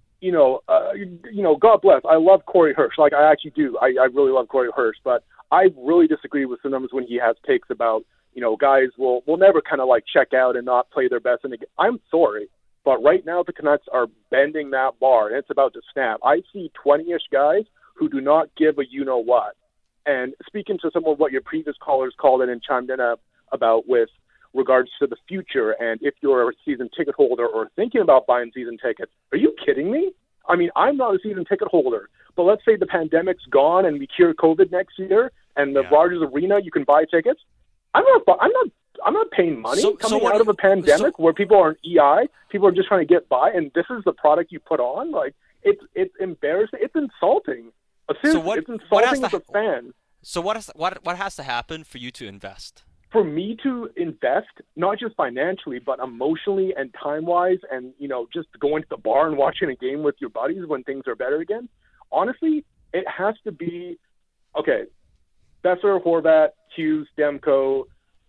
God bless. I love Corey Hirsch. Like, I actually do. I really love Corey Hirsch, but I really disagree with sometimes when he has takes about, guys will never kind of check out and not play their best. And I'm sorry, but right now the Canucks are bending that bar and it's about to snap. I see 20-ish guys who do not give a you-know-what. And speaking to some of what your previous callers called in and chimed in about with regards to the future, and if you're a season ticket holder or thinking about buying season tickets, are you kidding me? I mean, I'm not a season ticket holder, but let's say the pandemic's gone and we cure COVID next year, and the Rogers Arena, you can buy tickets. I'm not paying money coming out of a pandemic where people are in EI, people are just trying to get by, and this is the product you put on. Like, it's embarrassing. It's insulting. Seriously, it's insulting as a fan. So what has to happen for you to invest? For me to invest, not just financially, but emotionally and time-wise, and, just going to the bar and watching a game with your buddies when things are better again, honestly, it has to be, okay, Besser, Horvat, Hughes, Demko,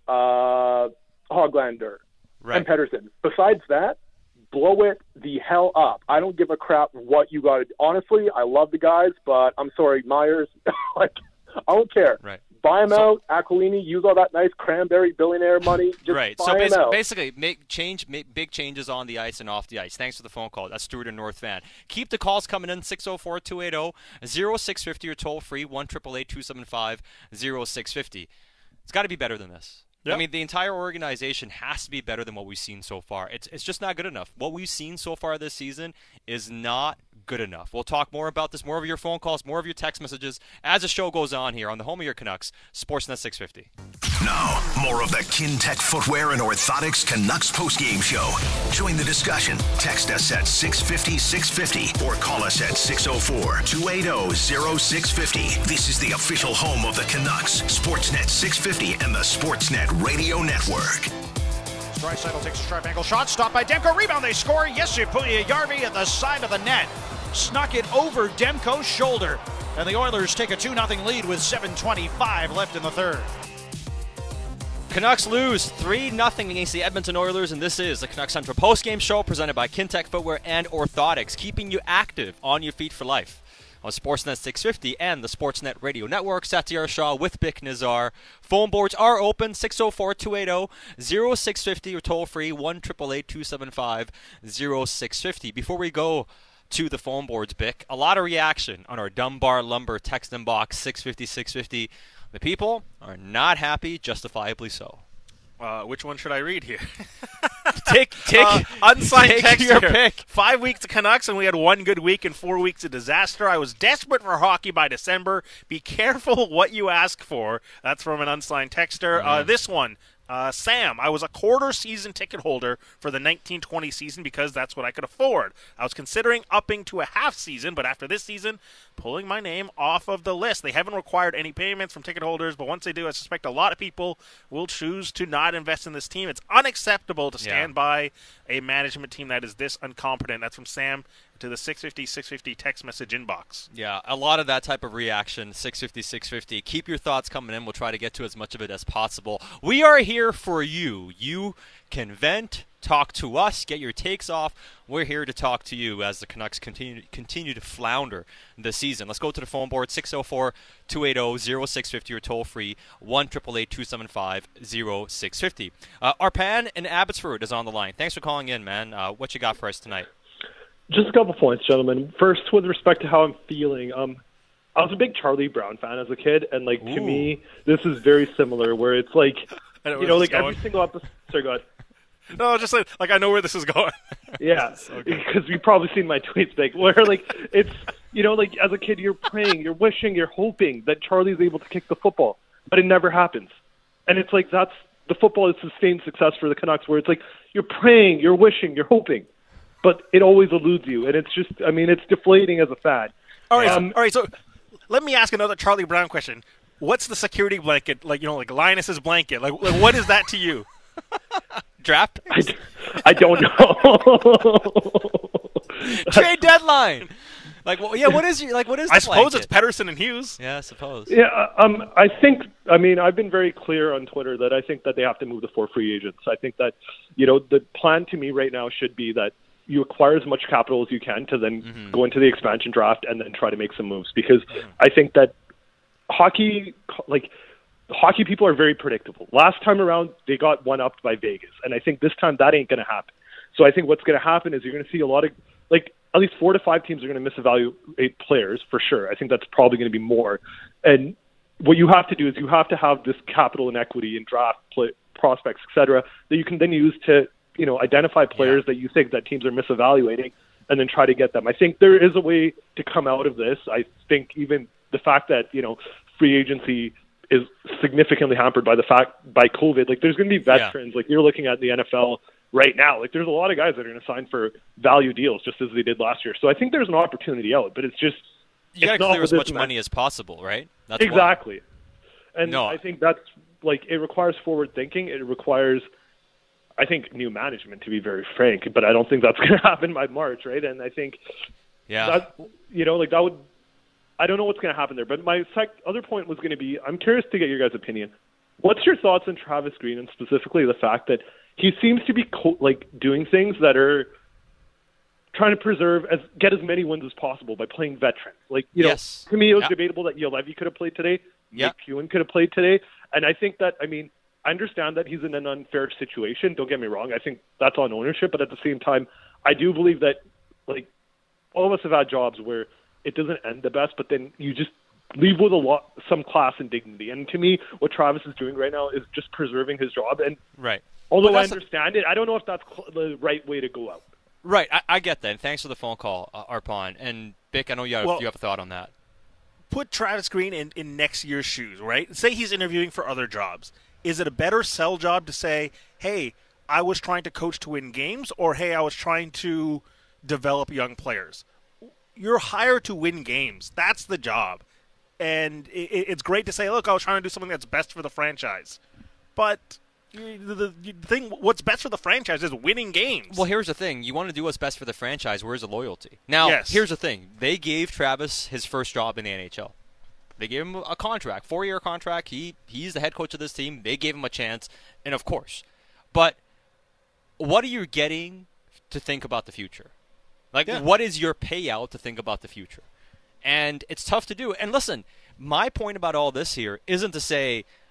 Höglander, and Pettersson. Besides that, blow it the hell up. I don't give a crap what you got. Honestly, I love the guys, but I'm sorry, Myers, I don't care. Right. Buy him out, Aquilini, use all that nice cranberry billionaire money. Just buy him out. Basically, make big changes on the ice and off the ice. Thanks for the phone call. That's Stuart in North Van. Keep the calls coming in, 604-280-0650 or toll-free, 1-888-275-0650. It's got to be better than this. Yep. I mean, the entire organization has to be better than what we've seen so far. It's just not good enough. What we've seen so far this season is not good enough. We'll talk more about this, more of your phone calls, more of your text messages as the show goes on here on the home of your Canucks, Sportsnet 650. Now, more of the Kintec Footwear and Orthotics Canucks postgame show. Join the discussion. Text us at 650-650 or call us at 604-280-0650. This is the official home of the Canucks, Sportsnet 650 and the Sportsnet Radio Network. Draisaitl takes a sharp angle shot, stopped by Demko, rebound, they score. Jesse Puljujärvi at the side of the net. Snuck it over Demko's shoulder. And the Oilers take a 2-0 lead with 7:25 left in the third. Canucks lose 3-0 against the Edmonton Oilers, and this is the Canucks Central postgame show presented by Kintec Footwear and Orthotics, keeping you active on your feet for life. On Sportsnet 650 and the Sportsnet Radio Network, Satyar Shah with Bick Nazar. Phone boards are open, 604-280-0650 or toll free, 1-888-275-0650. Before we go to the phone boards, Bick. A lot of reaction on our Dunbar Lumber text inbox 650-650. The people are not happy, justifiably so. Which one should I read here? Take unsigned take your texter. pick. 5 weeks of Canucks, and we had 1 good week and 4 weeks of disaster. I was desperate for hockey by December. Be careful what you ask for. That's from an unsigned texter. This one. Sam, I was a quarter-season ticket holder for the 1920 season because that's what I could afford. I was considering upping to a half-season, but after this season, pulling my name off of the list. They haven't required any payments from ticket holders, but once they do, I suspect a lot of people will choose to not invest in this team. It's unacceptable to stand by a management team that is this incompetent. That's from Sam to the 650 text message inbox. Yeah, a lot of that type of reaction, 650. Keep your thoughts coming in. We'll try to get to as much of it as possible. We are here for you. You can vent, talk to us, get your takes off. We're here to talk to you as the Canucks continue to flounder this season. Let's go to the phone board, 604-280-0650 or toll-free, 1-888-275-0650. Arpan in Abbotsford is on the line. Thanks for calling in, man. What you got for us tonight? Just a couple points, gentlemen. First, with respect to how I'm feeling, I was a big Charlie Brown fan as a kid, and to me, this is very similar. Where it's every single episode. Sorry, go ahead. No, just like I know where this is going. Yeah, because you've probably seen my tweets, where it's as a kid you're praying, you're wishing, you're hoping that Charlie's able to kick the football, but it never happens, and it's that's the football is sustained success for the Canucks, where it's you're praying, you're wishing, you're hoping. But it always eludes you, and it's just, it's deflating as a fan. All right, so let me ask another Charlie Brown question. What's the security blanket, like Linus's blanket? Like what is that to you? Draft? I don't know. Trade deadline. What is the I suppose blanket? it's Pettersson and Hughes. Yeah, I suppose. Yeah, I think, I've been very clear on Twitter that I think that they have to move the 4 free agents. I think that, the plan to me right now should be that you acquire as much capital as you can to then go into the expansion draft and then try to make some moves. Because I think that hockey people are very predictable. Last time around, they got one-upped by Vegas. And I think this time that ain't going to happen. So I think what's going to happen is you're going to see a lot of, at least 4 to 5 teams are going to misevaluate players for sure. I think that's probably going to be more. And what you have to do is you have to have this capital and equity in draft prospects, et cetera, that you can then use to identify players that you think that teams are misevaluating and then try to get them. I think there is a way to come out of this. I think even the fact that, free agency is significantly hampered by COVID. There's going to be veterans. You're looking at the NFL right now. There's a lot of guys that are going to sign for value deals just as they did last year. So I think there's an opportunity out, but it's just... You got to clear as much money as possible, right? That's exactly. And I think that's, it requires forward thinking. It requires... I think new management, to be very frank, but I don't think that's going to happen by March, right? And I think, that would, I don't know what's going to happen there. But my other point was going to be, I'm curious to get your guys' opinion. What's your thoughts on Travis Green, and specifically the fact that he seems to be doing things that are trying to get as many wins as possible by playing veterans. To me, it was debatable that Levy could have played today. Nick Ewan could have played today. And I think that, I understand that he's in an unfair situation. Don't get me wrong. I think that's on ownership. But at the same time, I do believe that, all of us have had jobs where it doesn't end the best, but then you just leave with some class and dignity. And to me, what Travis is doing right now is just preserving his job. And although I understand it, I don't know if that's the right way to go out. Right. I get that. And thanks for the phone call, Arpan. And, Bick, I know you have a thought on that. Put Travis Green in next year's shoes, right? Say he's interviewing for other jobs. Is it a better sell job to say, hey, I was trying to coach to win games, or hey, I was trying to develop young players? You're hired to win games. That's the job. And it's great to say, look, I was trying to do something that's best for the franchise. But the thing, what's best for the franchise is winning games. Well, here's the thing. You want to do what's best for the franchise. Where's the loyalty? Now, here's the thing. They gave Travis his first job in the NHL. They gave him a contract, 4-year contract. He's the head coach of this team. They gave him a chance, and of course. But what are you getting to think about the future? What is your payout to think about the future? And it's tough to do. And listen, my point about all this here isn't to say,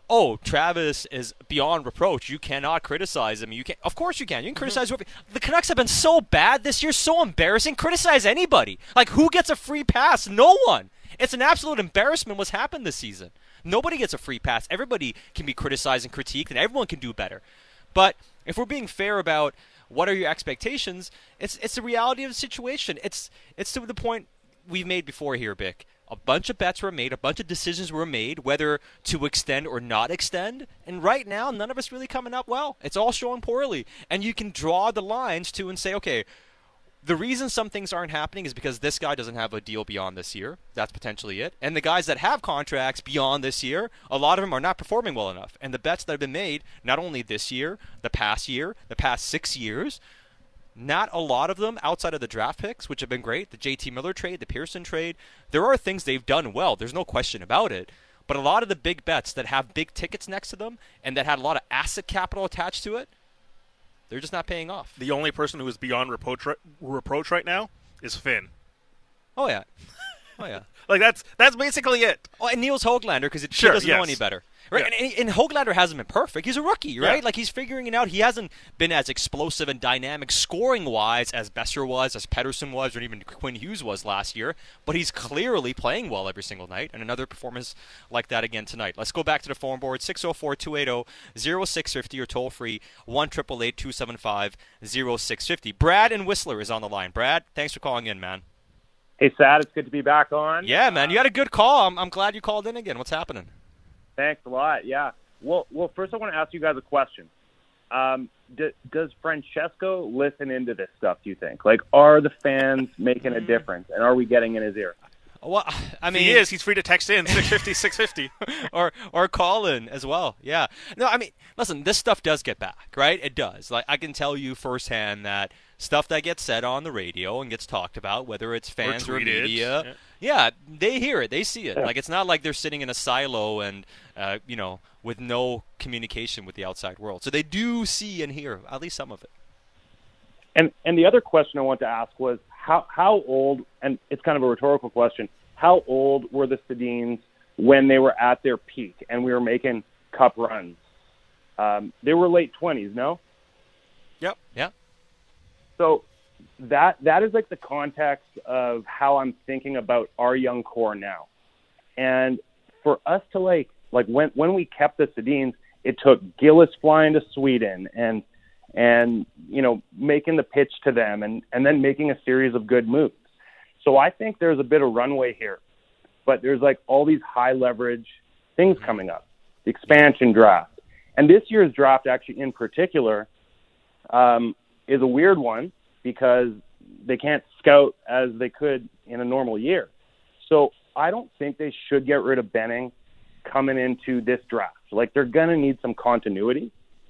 oh, Travis is beyond reproach. You cannot criticize him. Of course you can. You can criticize whoever. The Canucks have been so bad this year, so embarrassing. Criticize anybody. Like, who gets a free pass? No one. It's an absolute embarrassment what's happened this season. Nobody gets a free pass. Everybody can be criticized and critiqued, and everyone can do better. But if we're being fair about what are your expectations, it's the reality of the situation. It's to the point we've made before here, Bick. A bunch of bets were made, a bunch of decisions were made, whether to extend or not extend. And right now, none of us really coming up well. It's all showing poorly. And you can draw the lines to and say, okay, the reason some things aren't happening is because this guy doesn't have a deal beyond this year. That's potentially it. And the guys that have contracts beyond this year, a lot of them are not performing well enough. And the bets that have been made, not only this year, the past 6 years, not a lot of them outside of the draft picks, which have been great, the JT Miller trade, the Pearson trade. There are things they've done well. There's no question about it. But a lot of the big bets that have big tickets next to them and that had a lot of asset capital attached to it, they're just not paying off. The only person who is beyond reproach right now is Finn. Oh, yeah. Oh, yeah. Like, that's basically it. Oh, and Niels Höglander, because he doesn't know any better. Right? Yeah. And Höglander hasn't been perfect. He's a rookie, right? Yeah. Like, he's figuring it out. He hasn't been as explosive and dynamic scoring-wise as Besser was, as Pettersson was, or even Quinn Hughes was last year. But he's clearly playing well every single night, and another performance like that again tonight. Let's go back to the phone board, 604-280-0650, or toll-free 1-888-275-0650. Brad in Whistler is on the line. Brad, thanks for calling in, man. Hey, Sad, it's good to be back on. Yeah, man, you had a good call. I'm glad you called in again. What's happening? Thanks a lot, yeah. Well, first I want to ask you guys a question. Does Francesco listen into this stuff, do you think? Like, are the fans making a difference, and are we getting in his ear? Well, I mean, he is. He's free to text in 650-650 or call in as well. Yeah. No, I mean, listen, this stuff does get back, right? It does. Like, I can tell you firsthand that stuff that gets said on the radio and gets talked about, whether it's fans or media, yeah, they hear it, they see it. Yeah. Like, it's not like they're sitting in a silo and with no communication with the outside world. So they do see and hear at least some of it. And the other question I want to ask was how old, and it's kind of a rhetorical question, how old were the Sedins when they were at their peak and we were making cup runs? They were late 20s, no? Yep. Yeah. So that is like the context of how I'm thinking about our young core now. And for us to like when we kept the Sedins, it took Gillis flying to Sweden and making the pitch to them and then making a series of good moves. So I think there's a bit of runway here, but there's like all these high leverage things coming up, the expansion draft. And this year's draft actually in particular is a weird one because they can't scout as they could in a normal year. So I don't think they should get rid of Benning coming into this draft. Like, they're going to need some continuity.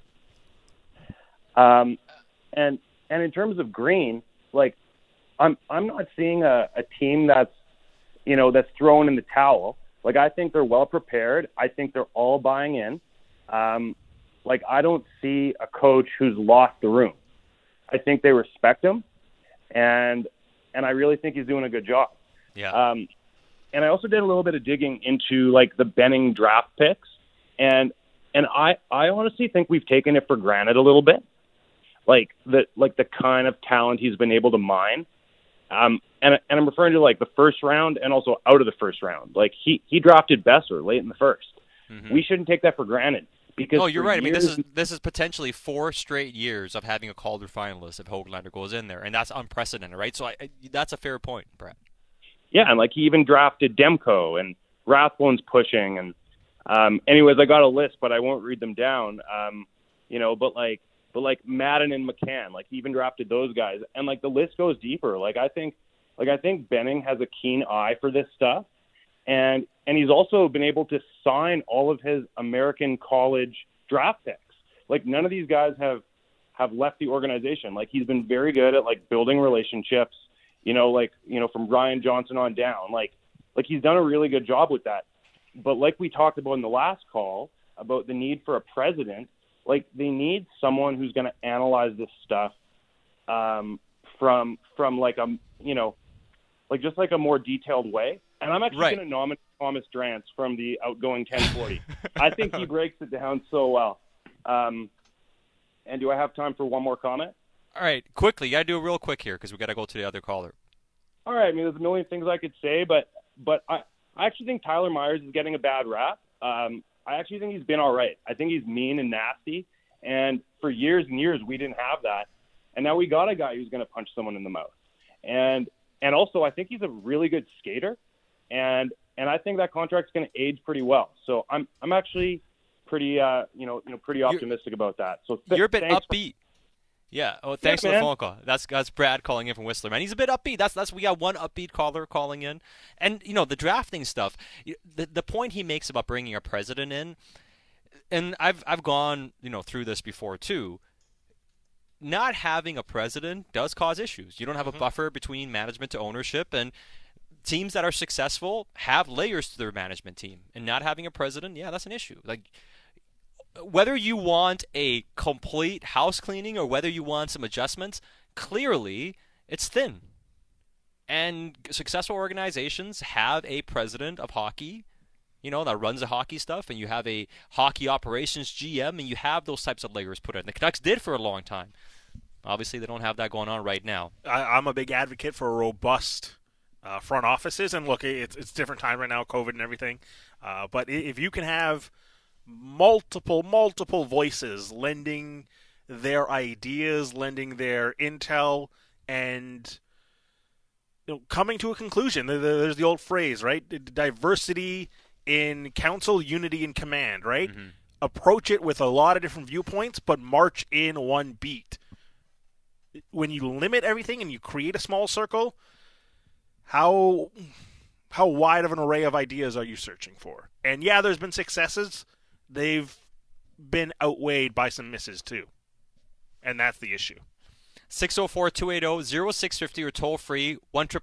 And in terms of Green, like, I'm not seeing a team that's thrown in the towel. Like, I think they're well prepared. I think they're all buying in. I don't see a coach who's lost the room. I think they respect him, and I really think he's doing a good job. Yeah. And I also did a little bit of digging into like the Benning draft picks, and I honestly think we've taken it for granted a little bit, like the kind of talent he's been able to mine. And I'm referring to like the first round and also out of the first round. Like he drafted Besser late in the first. Mm-hmm. We shouldn't take that for granted. Because you're right. I mean, this is potentially 4 straight years of having a Calder finalist if Höglander goes in there, and that's unprecedented, right? So that's a fair point, Brett. Yeah, and like he even drafted Demko, and Rathbone's pushing, and anyways, I got a list, but I won't read them down. But Madden and McCann, like he even drafted those guys, and like the list goes deeper. I think Benning has a keen eye for this stuff. And he's also been able to sign all of his American college draft picks. Like, none of these guys have left the organization. Like, he's been very good at like building relationships, from Ryan Johnson on down. Like he's done a really good job with that. But like we talked about in the last call about the need for a president, like they need someone who's going to analyze this stuff from like a, just like a more detailed way. And I'm actually going to nominate Thomas Drance from the outgoing 1040. I think he breaks it down so well. And do I have time for one more comment? All right, quickly. You got to do it real quick here because we got to go to the other caller. All right. I mean, there's a million things I could say, but I actually think Tyler Myers is getting a bad rap. I actually think he's been all right. I think he's mean and nasty. And for years and years, we didn't have that. And now we got a guy who's going to punch someone in the mouth. And also, I think he's a really good skater. And I think that contract's going to age pretty well. So I'm actually pretty pretty optimistic about that. So you're a bit upbeat. Yeah. Oh, thanks for the phone call. That's Brad calling in from Whistler, man. He's a bit upbeat. That's we got one upbeat caller calling in, and the drafting stuff. The point he makes about bringing a president in, and I've gone through this before too. Not having a president does cause issues. You don't have a buffer between management to ownership, and teams that are successful have layers to their management team, and not having a president, that's an issue. Like, whether you want a complete house cleaning or whether you want some adjustments, clearly it's thin. And successful organizations have a president of hockey, that runs the hockey stuff, and you have a hockey operations GM, and you have those types of layers put in. The Canucks did for a long time. Obviously, they don't have that going on right now. I'm a big advocate for a robust front offices, and look, it's different time right now, COVID and everything. But if you can have multiple voices lending their ideas, lending their intel, and coming to a conclusion. There's the old phrase, right? Diversity in council, unity in command, right? Mm-hmm. Approach it with a lot of different viewpoints, but march in one beat. When you limit everything and you create a small circle, how wide of an array of ideas are you searching for? And yeah, there's been successes. They've been outweighed by some misses too. And that's the issue. 604-280-0650 or toll free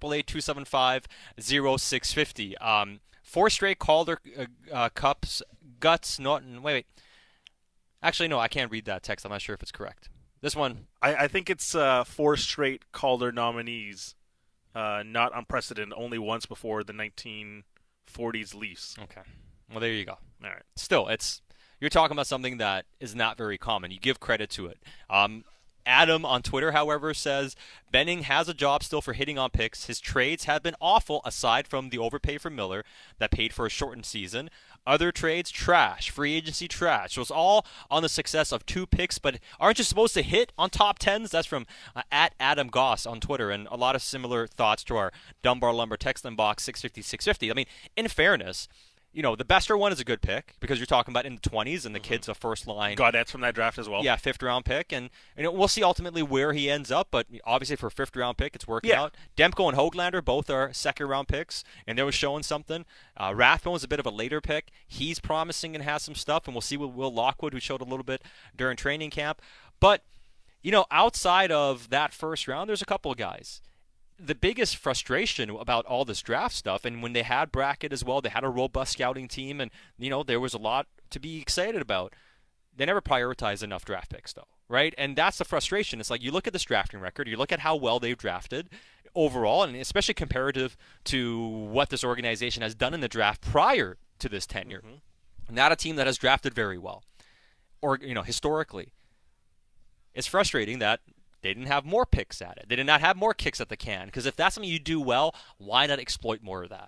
1-888-275-0650. 4 straight Calder Cups guts. Wait. Actually, no, I can't read that text. I'm not sure if it's correct. This one. I think it's 4 straight Calder nominees. Not unprecedented. Only once before the 1940s Leafs. Okay. Well, there you go. All right. Still, you're talking about something that is not very common. You give credit to it. Adam on Twitter, however, says Benning has a job still for hitting on picks. His trades have been awful aside from the overpay for Miller that paid for a shortened season. Other trades, trash. Free agency, trash. So it's all on the success of 2 picks, but aren't you supposed to hit on top 10s? That's from at Adam Goss on Twitter, and a lot of similar thoughts to our Dunbar Lumber text inbox 650-650. I mean, in fairness, the Bester one is a good pick because you're talking about in the 20s and the kid's a first line. Gaudette's from that draft as well. Yeah, 5th round pick. And we'll see ultimately where he ends up, but obviously for a 5th round pick, it's working out. Demko and Höglander, both are 2nd round picks, and they were showing something. Rathbone was a bit of a later pick. He's promising and has some stuff, and we'll see with Will Lockwood, who showed a little bit during training camp. But, outside of that first round, there's a couple of guys. The biggest frustration about all this draft stuff, and when they had bracket as well, they had a robust scouting team, and there was a lot to be excited about. They never prioritized enough draft picks, though, right? And that's the frustration. It's like you look at this drafting record, you look at how well they've drafted overall, and especially comparative to what this organization has done in the draft prior to this tenure. Mm-hmm. Not a team that has drafted very well, or historically. It's frustrating that they didn't have more picks at it. They did not have more kicks at the can. Because if that's something you do well, why not exploit more of that?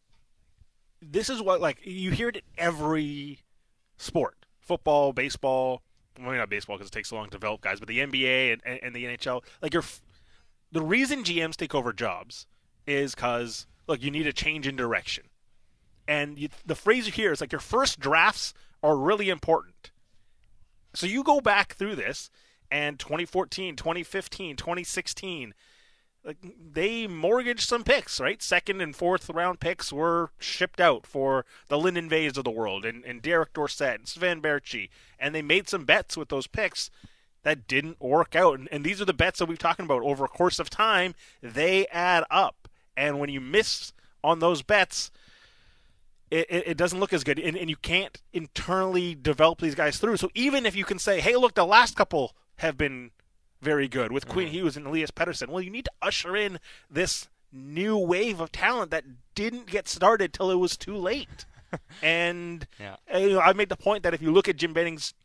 This is what, you hear it in every sport. Football, baseball. Well, maybe not baseball because it takes so long to develop guys, but the NBA and the NHL. The reason GMs take over jobs is because, you need a change in direction. And the phrase you hear is your first drafts are really important. So you go back through this, and 2014, 2015, 2016, they mortgaged some picks, right? 2nd and 4th round picks were shipped out for the Lyndon Vays of the world and Derek Dorsett and Sven Berchi. And they made some bets with those picks that didn't work out. And these are the bets that we've talking about over a course of time. They add up. And when you miss on those bets, it doesn't look as good. And you can't internally develop these guys through. So even if you can say, hey, look, the last couple have been very good with Quinn Hughes and Elias Pettersson. Well, you need to usher in this new wave of talent that didn't get started till it was too late. And I made the point that if you look at Jim Benning's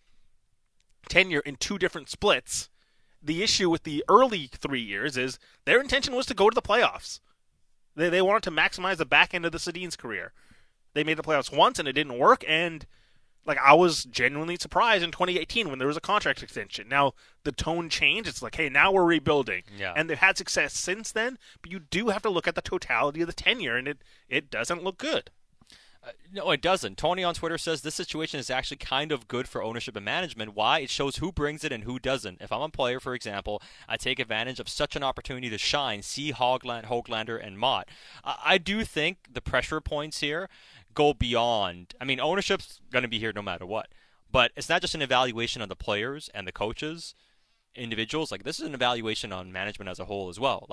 tenure in 2 different splits, the issue with the early 3 years is their intention was to go to the playoffs. They wanted to maximize the back end of the Sedin's career. They made the playoffs once, and it didn't work, and I was genuinely surprised in 2018 when there was a contract extension. Now, the tone changed. It's like, hey, now we're rebuilding. Yeah. And they've had success since then, but you do have to look at the totality of the tenure, and it doesn't look good. No, it doesn't. Tony on Twitter says this situation is actually kind of good for ownership and management. Why? It shows who brings it and who doesn't. If I'm a player, for example, I take advantage of such an opportunity to shine. See Hoglander, and Mott. I do think the pressure points here go beyond. I mean, ownership's going to be here no matter what. But it's not just an evaluation on the players and the coaches, individuals. This is an evaluation on management as a whole as well.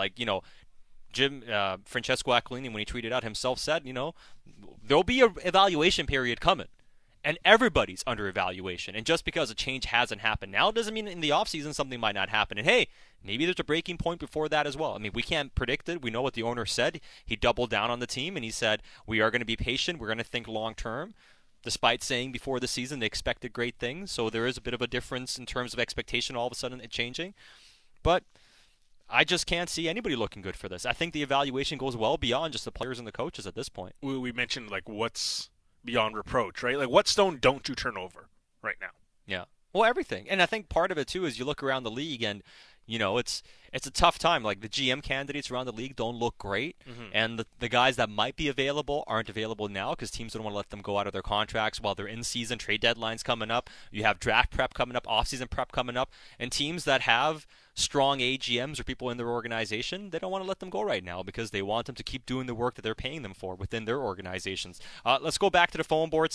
Jim Francesco Aquilini, when he tweeted out himself, said, there'll be an evaluation period coming, and everybody's under evaluation. And just because a change hasn't happened now doesn't mean in the offseason something might not happen. And hey, maybe there's a breaking point before that as well. I mean, we can't predict it. We know what the owner said. He doubled down on the team, and he said, we are going to be patient. We're going to think long term, despite saying before the season they expected great things. So there is a bit of a difference in terms of expectation all of a sudden it changing. But I just can't see anybody looking good for this. I think the evaluation goes well beyond just the players and the coaches at this point. We mentioned what's beyond reproach, right? What stone don't you turn over right now? Yeah. Well, everything. And I think part of it too is you look around the league and it's a tough time. The GM candidates around the league don't look great, and the guys that might be available aren't available now because teams don't want to let them go out of their contracts while they're in season. Trade deadlines coming up. You have draft prep coming up, off-season prep coming up, and teams that have strong AGMs or people in their organization, they don't want to let them go right now because they want them to keep doing the work that they're paying them for within their organizations. Let's go back to the phone board,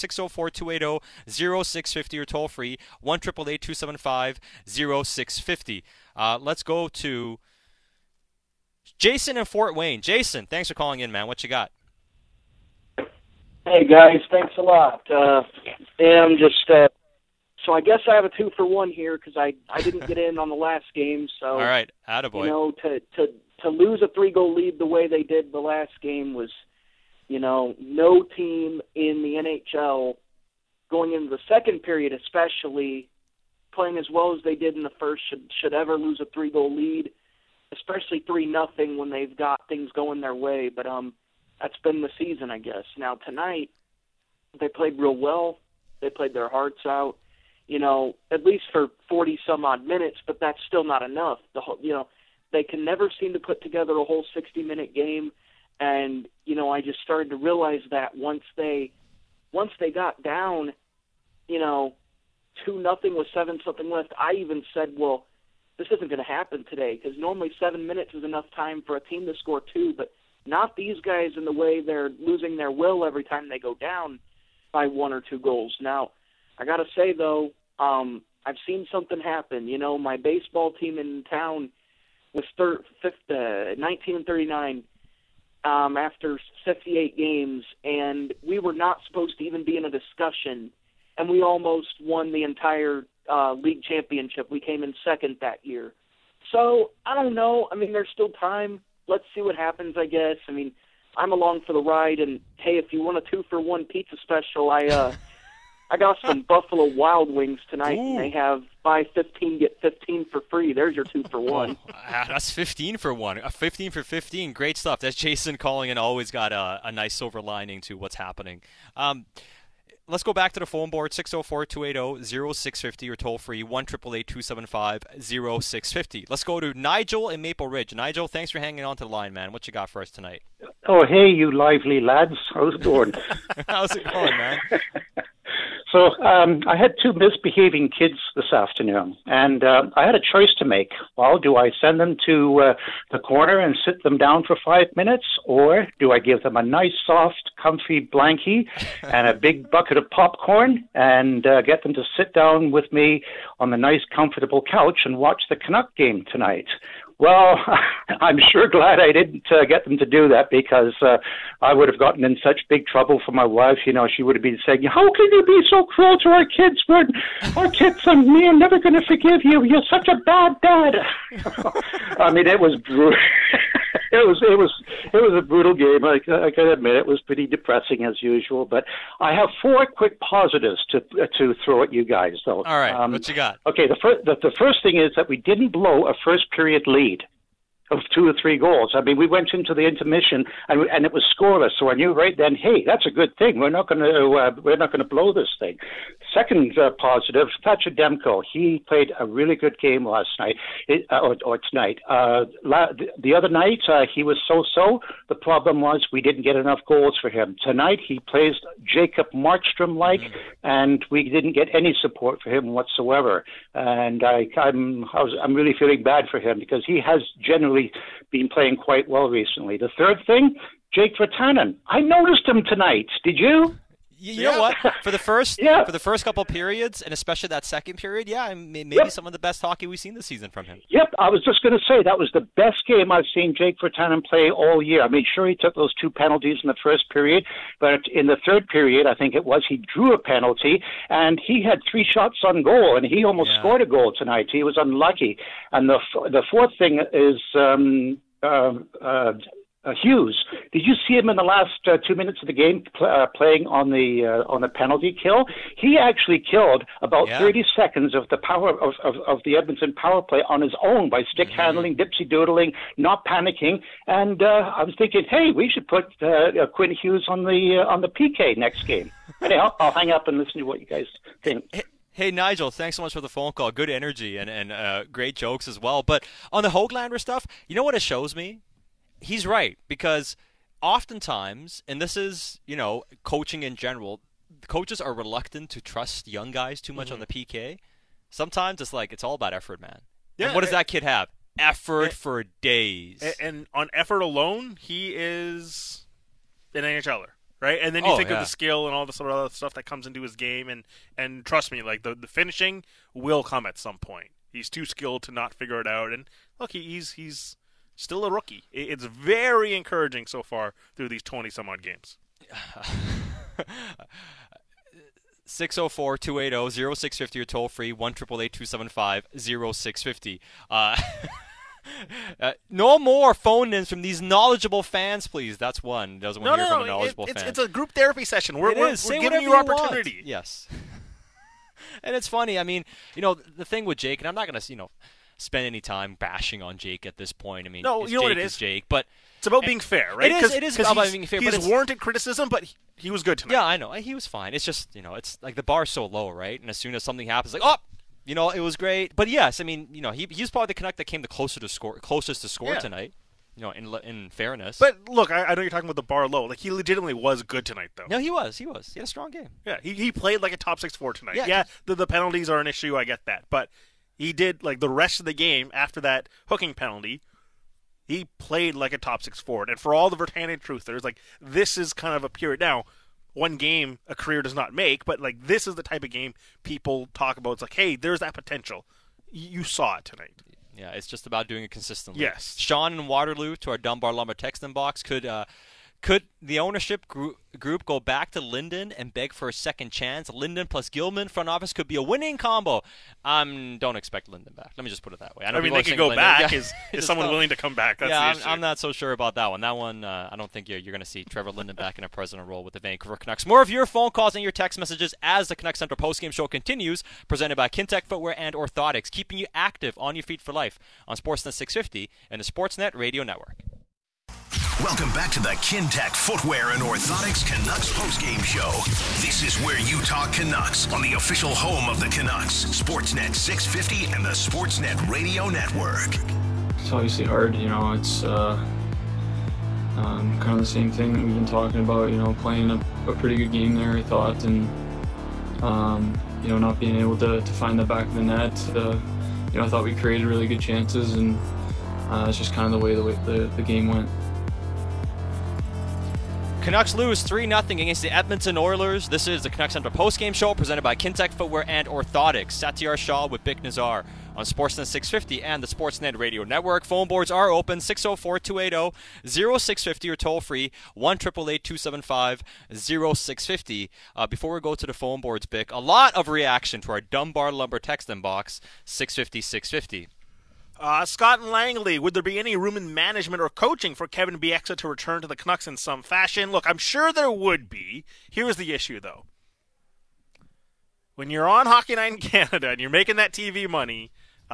604-280-0650 or toll free, 1-888-275-0650. Let's go to Jason in Fort Wayne. Jason, thanks for calling in, man. What you got? Hey, guys. Thanks a lot. I'm just so I guess I have a 2-for-1 here because I didn't get in on the last game. So all right, attaboy. To lose a 3-goal lead the way they did the last game was, no team in the NHL going into the second period, especially playing as well as they did in the first, should ever lose a 3-goal lead, especially 3-0 when they've got things going their way. But that's been the season, I guess. Now tonight, they played real well. They played their hearts out. At least for 40-some-odd minutes, but that's still not enough. They can never seem to put together a whole 60-minute game, and, I just started to realize that once they got down, 2-0 with 7-something left, I even said, well, this isn't going to happen today, because normally 7 minutes is enough time for a team to score 2, but not these guys in the way they're losing their will every time they go down by 1 or 2 goals. Now, I got to say, though, I've seen something happen. My baseball team in town was 19-39 after 58 games, and we were not supposed to even be in a discussion, and we almost won the entire league championship. We came in second that year. So, I don't know. I mean, there's still time. Let's see what happens, I guess. I mean, I'm along for the ride, and, hey, if you want a 2-for-1 pizza special, I got some Buffalo Wild Wings tonight, and they have buy 15, get 15 for free. There's your 2-for-1. That's 15 for 1. 15 for 15. Great stuff. That's Jason calling in. Always got a nice silver lining to what's happening. Let's go back to the phone board, 604-280-0650 or toll free, 1-888-275-0650. Let's go to Nigel in Maple Ridge. Nigel, thanks for hanging on to the line, man. What you got for us tonight? Oh, hey, you lively lads. How's it going? How's it going, man? So I had 2 misbehaving kids this afternoon, and I had a choice to make. Well, do I send them to the corner and sit them down for 5 minutes, or do I give them a nice, soft, comfy blankie and a big bucket of popcorn and get them to sit down with me on the nice, comfortable couch and watch the Canuck game tonight? Well, I'm sure glad I didn't get them to do that, because I would have gotten in such big trouble for my wife. She would have been saying, how can you be so cruel to our kids? Our kids and me are never going to forgive you. You're such a bad dad. I mean, it was brutal. it was a brutal game. I gotta admit, it was pretty depressing as usual. But I have 4 quick positives to throw at you guys, though. All right, what you got? Okay, the first thing is that we didn't blow a first period lead of 2 or 3 goals. I mean, we went into the intermission and it was scoreless. So I knew right then, hey, that's a good thing. We're not going to blow this thing. Second positive, Thatcher Demko. He played a really good game last night or tonight. The other night he was so-so. The problem was we didn't get enough goals for him. Tonight he plays Jacob Markstrom-like, and we didn't get any support for him whatsoever. And I'm really feeling bad for him because he has generally been playing quite well recently. The third thing, Jake Virtanen. I noticed him tonight. Did you? You know what? For the first couple periods, and especially that second period, maybe some of the best hockey we've seen this season from him. Yep, I was just going to say that was the best game I've seen Jake Virtanen play all year. I mean, sure, he took those 2 penalties in the first period, but in the third period, I think it was, he drew a penalty, and he had 3 shots on goal, and he almost scored a goal tonight. He was unlucky. And the fourth thing is Hughes. Did you see him in the last 2 minutes of the game playing on the penalty kill? He actually killed about 30 seconds of the power of the Edmonton power play on his own by stick handling, dipsy doodling, not panicking. And I was thinking, hey, we should put Quinn Hughes on the PK next game. Anyhow, I'll hang up and listen to what you guys think. Hey, Nigel, thanks so much for the phone call. Good energy and great jokes as well. But on the Höglander stuff, you know what it shows me? He's right, because oftentimes, and this is, coaching in general, coaches are reluctant to trust young guys too much on the PK. Sometimes it's all about effort, man. Yeah, and what does that kid have? Effort for days. And on effort alone, he is an NHLer, right? And then you think of the skill and all the sort of other stuff that comes into his game, and trust me, the finishing will come at some point. He's too skilled to not figure it out, and look, he's still a rookie. It's very encouraging so far through these 20-some-odd games. 604-280-0650 or toll-free, 1-888-275-0650. No more phone-ins from these knowledgeable fans, please. That's one. Doesn't want to hear from a knowledgeable fan. It's a group therapy session. We're giving you opportunity. Want. Yes. And it's funny. I mean, the thing with Jake, and I'm not going to, spend any time bashing on Jake at this point. I mean, no, you know what it is, Jake, but it's about being fair, right? It is about being fair. He's warranted criticism, but he was good tonight. Yeah, I know. He was fine. It's just, it's like the bar's so low, right? And as soon as something happens, it was great. But yes, I mean, he's probably the Canuck that came closest to score tonight. In fairness. But look, I know you're talking about the bar low. He legitimately was good tonight, though. No, he was. He had a strong game. Yeah, he played like a top 6 forward tonight. Yeah, the penalties are an issue. I get that, but he did, the rest of the game after that hooking penalty, he played like a top 6 forward. And for all the Virtanen truthers, this is kind of a period. Now, one game a career does not make, but, this is the type of game people talk about. It's hey, there's that potential. You saw it tonight. Yeah, it's just about doing it consistently. Yes. Sean in Waterloo to our Dunbar Lumber text inbox. Could the ownership group go back to Linden and beg for a second chance? Linden plus Gilman front office could be a winning combo. Don't expect Linden back. Let me just put it that way. I mean, they could go back. Is someone willing to come back? That's the issue. I'm not so sure about that one. That one, I don't think you're going to see Trevor Linden back in a president role with the Vancouver Canucks. More of your phone calls and your text messages as the Canucks Central postgame show continues, presented by Kintec Footwear and Orthotics, keeping you active on your feet for life on Sportsnet 650 and the Sportsnet Radio Network. Welcome back to the Kintec Footwear and Orthotics Canucks postgame show. This is where you talk Canucks on the official home of the Canucks, Sportsnet 650 and the Sportsnet Radio Network. It's obviously hard, it's kind of the same thing that we've been talking about, playing a pretty good game there, I thought, and, not being able to find the back of the net. I thought we created really good chances, and it's just kind of the way the game went. Canucks lose 3-0 against the Edmonton Oilers. This is the Canucks Central postgame show presented by Kintec Footwear and Orthotics. Satyar Shah with Bick Nazar on Sportsnet 650 and the Sportsnet Radio Network. Phone boards are open, 604-280-0650 or toll free, 1-888-275-0650. Before we go to the phone boards, Bick, a lot of reaction to our Dunbar Lumber text inbox, 650-650. Scott and Langley, would there be any room in management or coaching for Kevin Bieksa to return to the Canucks in some fashion? Look, I'm sure there would be. Here's the issue, though. When you're on Hockey Night in Canada and you're making that TV money,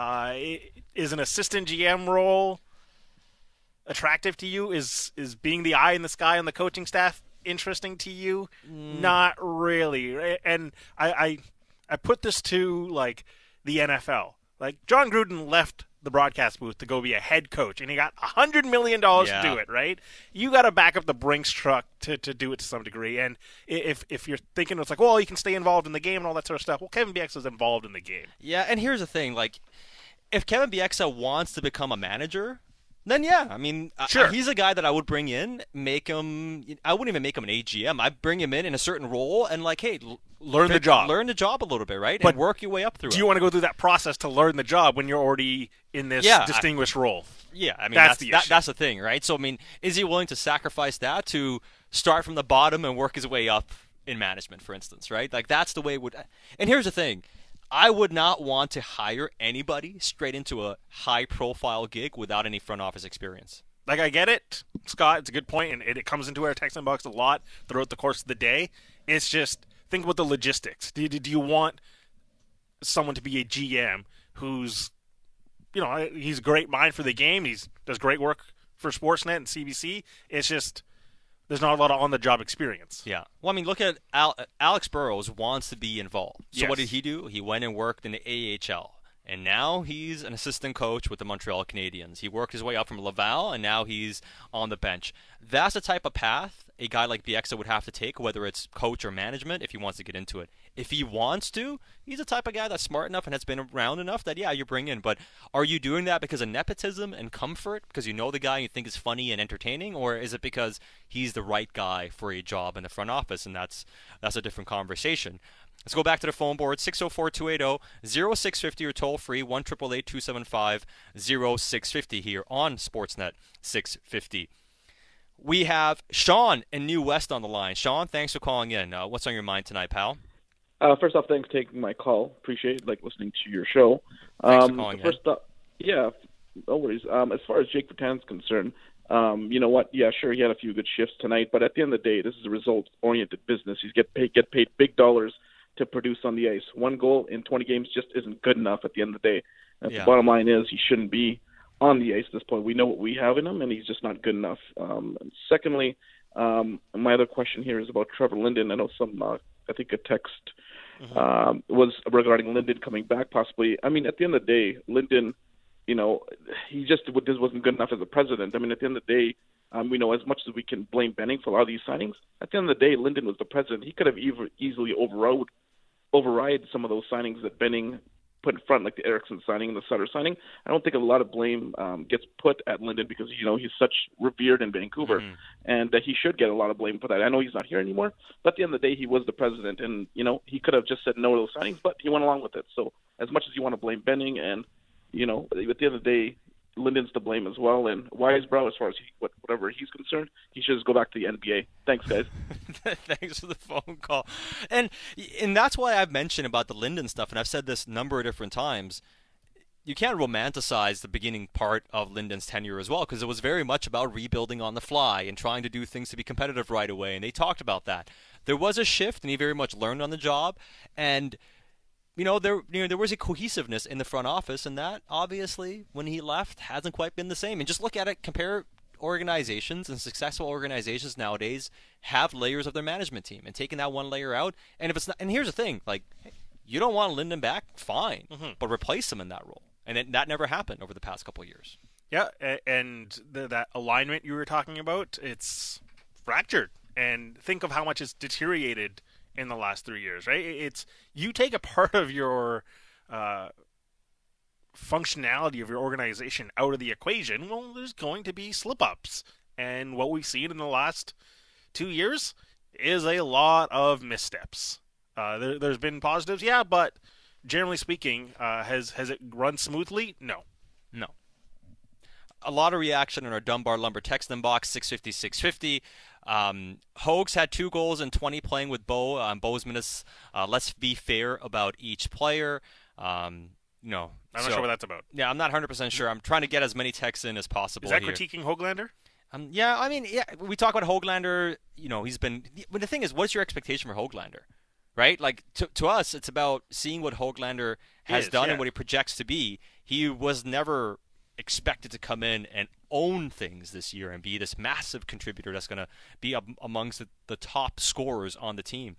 is an assistant GM role attractive to you? Is being the eye in the sky on the coaching staff interesting to you? Not really. And I put this to, like, the NFL. Like, John Gruden left the broadcast booth to go be a head coach, and he got $100 million to do it, right? You got to back up the Brinks truck to do it to some degree. And if you're thinking it's like, well, you can stay involved in the game and all that sort of stuff, well, Kevin Bieksa is involved in the game. Yeah, and here's the thing. Like, if Kevin Bieksa wants to become a manager, then yeah. I mean, sure. He's a guy that I would bring in, make him – I wouldn't even make him an AGM. I'd bring him in a certain role and, like, hey – learn the job. Learn the job a little bit, right? But and work your way up through it. Do you want to go through that process to learn the job when you're already in this distinguished role? Yeah, I mean, that's the issue. That's the thing, right? So, I mean, is he willing to sacrifice that to start from the bottom and work his way up in management, for instance, right? Like, that's the way it would – and here's the thing. I would not want to hire anybody straight into a high-profile gig without any front office experience. Like, I get it, Scott. It's a good point, and it comes into our text inbox a lot throughout the course of the day. It's just – think about the logistics. Do you want someone to be a GM who's, he's a great mind for the game. He does great work for Sportsnet and CBC. It's just there's not a lot of on-the-job experience. Yeah. Well, I mean, look at Alex Burrows wants to be involved. So yes. What did he do? He went and worked in the AHL. And now he's an assistant coach with the Montreal Canadiens. He worked his way up from Laval, and now he's on the bench. That's the type of path a guy like Bieksa would have to take, whether it's coach or management, if he wants to get into it. If he wants to, he's the type of guy that's smart enough and has been around enough that, yeah, you bring in. But are you doing that because of nepotism and comfort, because you know the guy and you think is funny and entertaining, or is it because he's the right guy for a job in the front office, and that's a different conversation. Let's go back to the phone board, 604-280-0650 or toll-free, 1-888-275-0650 here on Sportsnet 650. We have Sean in New West on the line. Sean, thanks for calling in. What's on your mind tonight, pal? First off, thanks for taking my call. Appreciate listening to your show. Thanks for calling in. Yeah, no worries. As far as Jake Virtanen's concerned, you know what? Yeah, sure, he had a few good shifts tonight, but at the end of the day, this is a result-oriented business. He's get paid big dollars to produce on the ice. One goal in 20 games just isn't good enough at the end of the day. And The bottom line is he shouldn't be on the ice at this point. We know what we have in him, and he's just not good enough. Secondly, my other question here is about Trevor Linden. I know a text was regarding Linden coming back possibly. I mean, at the end of the day, Linden, he just wasn't good enough as a president. I mean, at the end of the day, as much as we can blame Benning for a lot of these signings, at the end of the day, Linden was the president. He could have easily override some of those signings that Benning put in front, like the Eriksson signing and the Sutter signing. I don't think a lot of blame gets put at Linden because, he's such revered in Vancouver, and he should get a lot of blame for that. I know he's not here anymore, but at the end of the day, he was the president, and, he could have just said no to those signings, but he went along with it. So as much as you want to blame Benning and, at the end of the day, Linden's to blame as well, and Weisbrau, as far as whatever he's concerned, he should just go back to the NBA. Thanks, guys. Thanks for the phone call. And that's why I've mentioned about the Linden stuff, and I've said this a number of different times. You can't romanticize the beginning part of Linden's tenure as well, because it was very much about rebuilding on the fly and trying to do things to be competitive right away, and they talked about that. There was a shift, and he very much learned on the job, and there was a cohesiveness in the front office, and that obviously, when he left, hasn't quite been the same. And just look at it, compare organizations, and successful organizations nowadays have layers of their management team, and taking that one layer out. And if it's not, and here's the thing, you don't want Linden back, fine, but replace him in that role. And that never happened over the past couple of years. Yeah, and that alignment you were talking about, it's fractured. And think of how much it's deteriorated in the last 3 years, right? It's you take a part of your functionality of your organization out of the equation, well, there's going to be slip-ups. And what we've seen in the last 2 years is a lot of missteps. There's been positives, yeah, but generally speaking, has it run smoothly? No. A lot of reaction in our Dunbar Lumber text inbox, 650-650. Hogs had 2 goals and 20 playing with Bo. Bo's minutes, let's be fair about each player. I'm not sure what that's about. Yeah, I'm not 100% sure. I'm trying to get as many texts in as possible. Is that here. critiquing Höglander? Yeah, we talk about Höglander. He's been. But the thing is, what's your expectation for Höglander, right? Like to us, it's about seeing what Höglander has done and what he projects to be. He was never expected to come in and own things this year and be this massive contributor that's going to be amongst the top scorers on the team.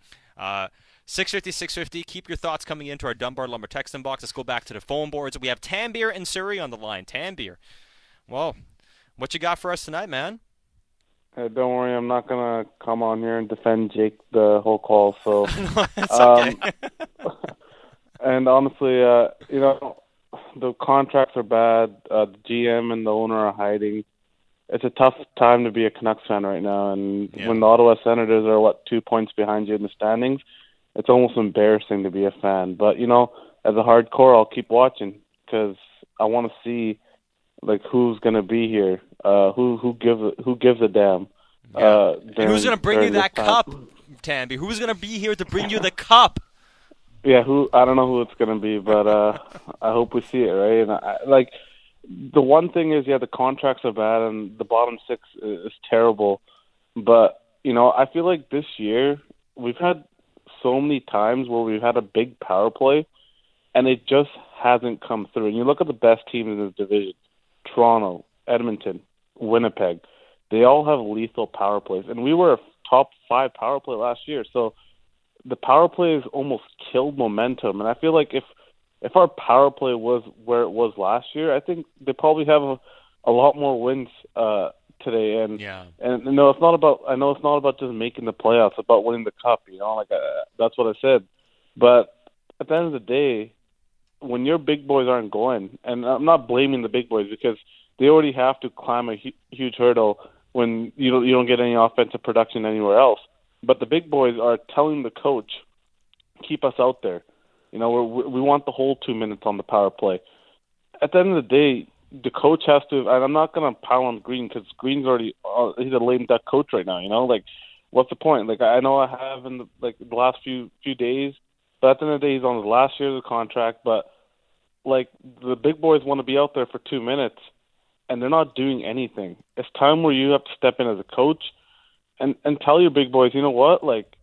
650. Keep your thoughts coming into our Dunbar Lumber text inbox. Let's go back to the phone boards. We have Tanbeer and Surrey on the line. Tanbeer, well, what you got for us tonight, man? Don't worry, I'm not gonna come on here and defend Jake the whole call. So, it's okay. And honestly, the contracts are bad. The GM and the owner are hiding. It's a tough time to be a Canucks fan right now. And when the Ottawa Senators are 2 points behind you in the standings, it's almost embarrassing to be a fan. But as a hardcore, I'll keep watching because I want to see who's gonna be here. Who gives a damn? And who's gonna bring you that cup, Tanby? Who's gonna be here to bring you the cup? Yeah, I don't know who it's gonna be, but I hope we see it, right? And the one thing is, the contracts are bad and the bottom six is terrible. But I feel like this year we've had so many times where we've had a big power play, and it just hasn't come through. And you look at the best teams in this division: Toronto, Edmonton, Winnipeg. They all have lethal power plays, and we were a top 5 power play last year. So the power play has almost killed momentum, and I feel like if our power play was where it was last year, I think they probably have a lot more wins today. And no, it's not about. I know it's not about just making the playoffs; it's about winning the cup. That's what I said. But at the end of the day, when your big boys aren't going, and I'm not blaming the big boys because they already have to climb a huge hurdle when you don't get any offensive production anywhere else. But the big boys are telling the coach, keep us out there. We want the whole 2 minutes on the power play. At the end of the day, the coach has to, and I'm not going to pile on Green because Green's already, he's a lame duck coach right now, what's the point? I know I have in the last few days, but at the end of the day, he's on his last year of the contract, but the big boys want to be out there for 2 minutes, and they're not doing anything. It's time where you have to step in as a coach and tell your big boys, you know what,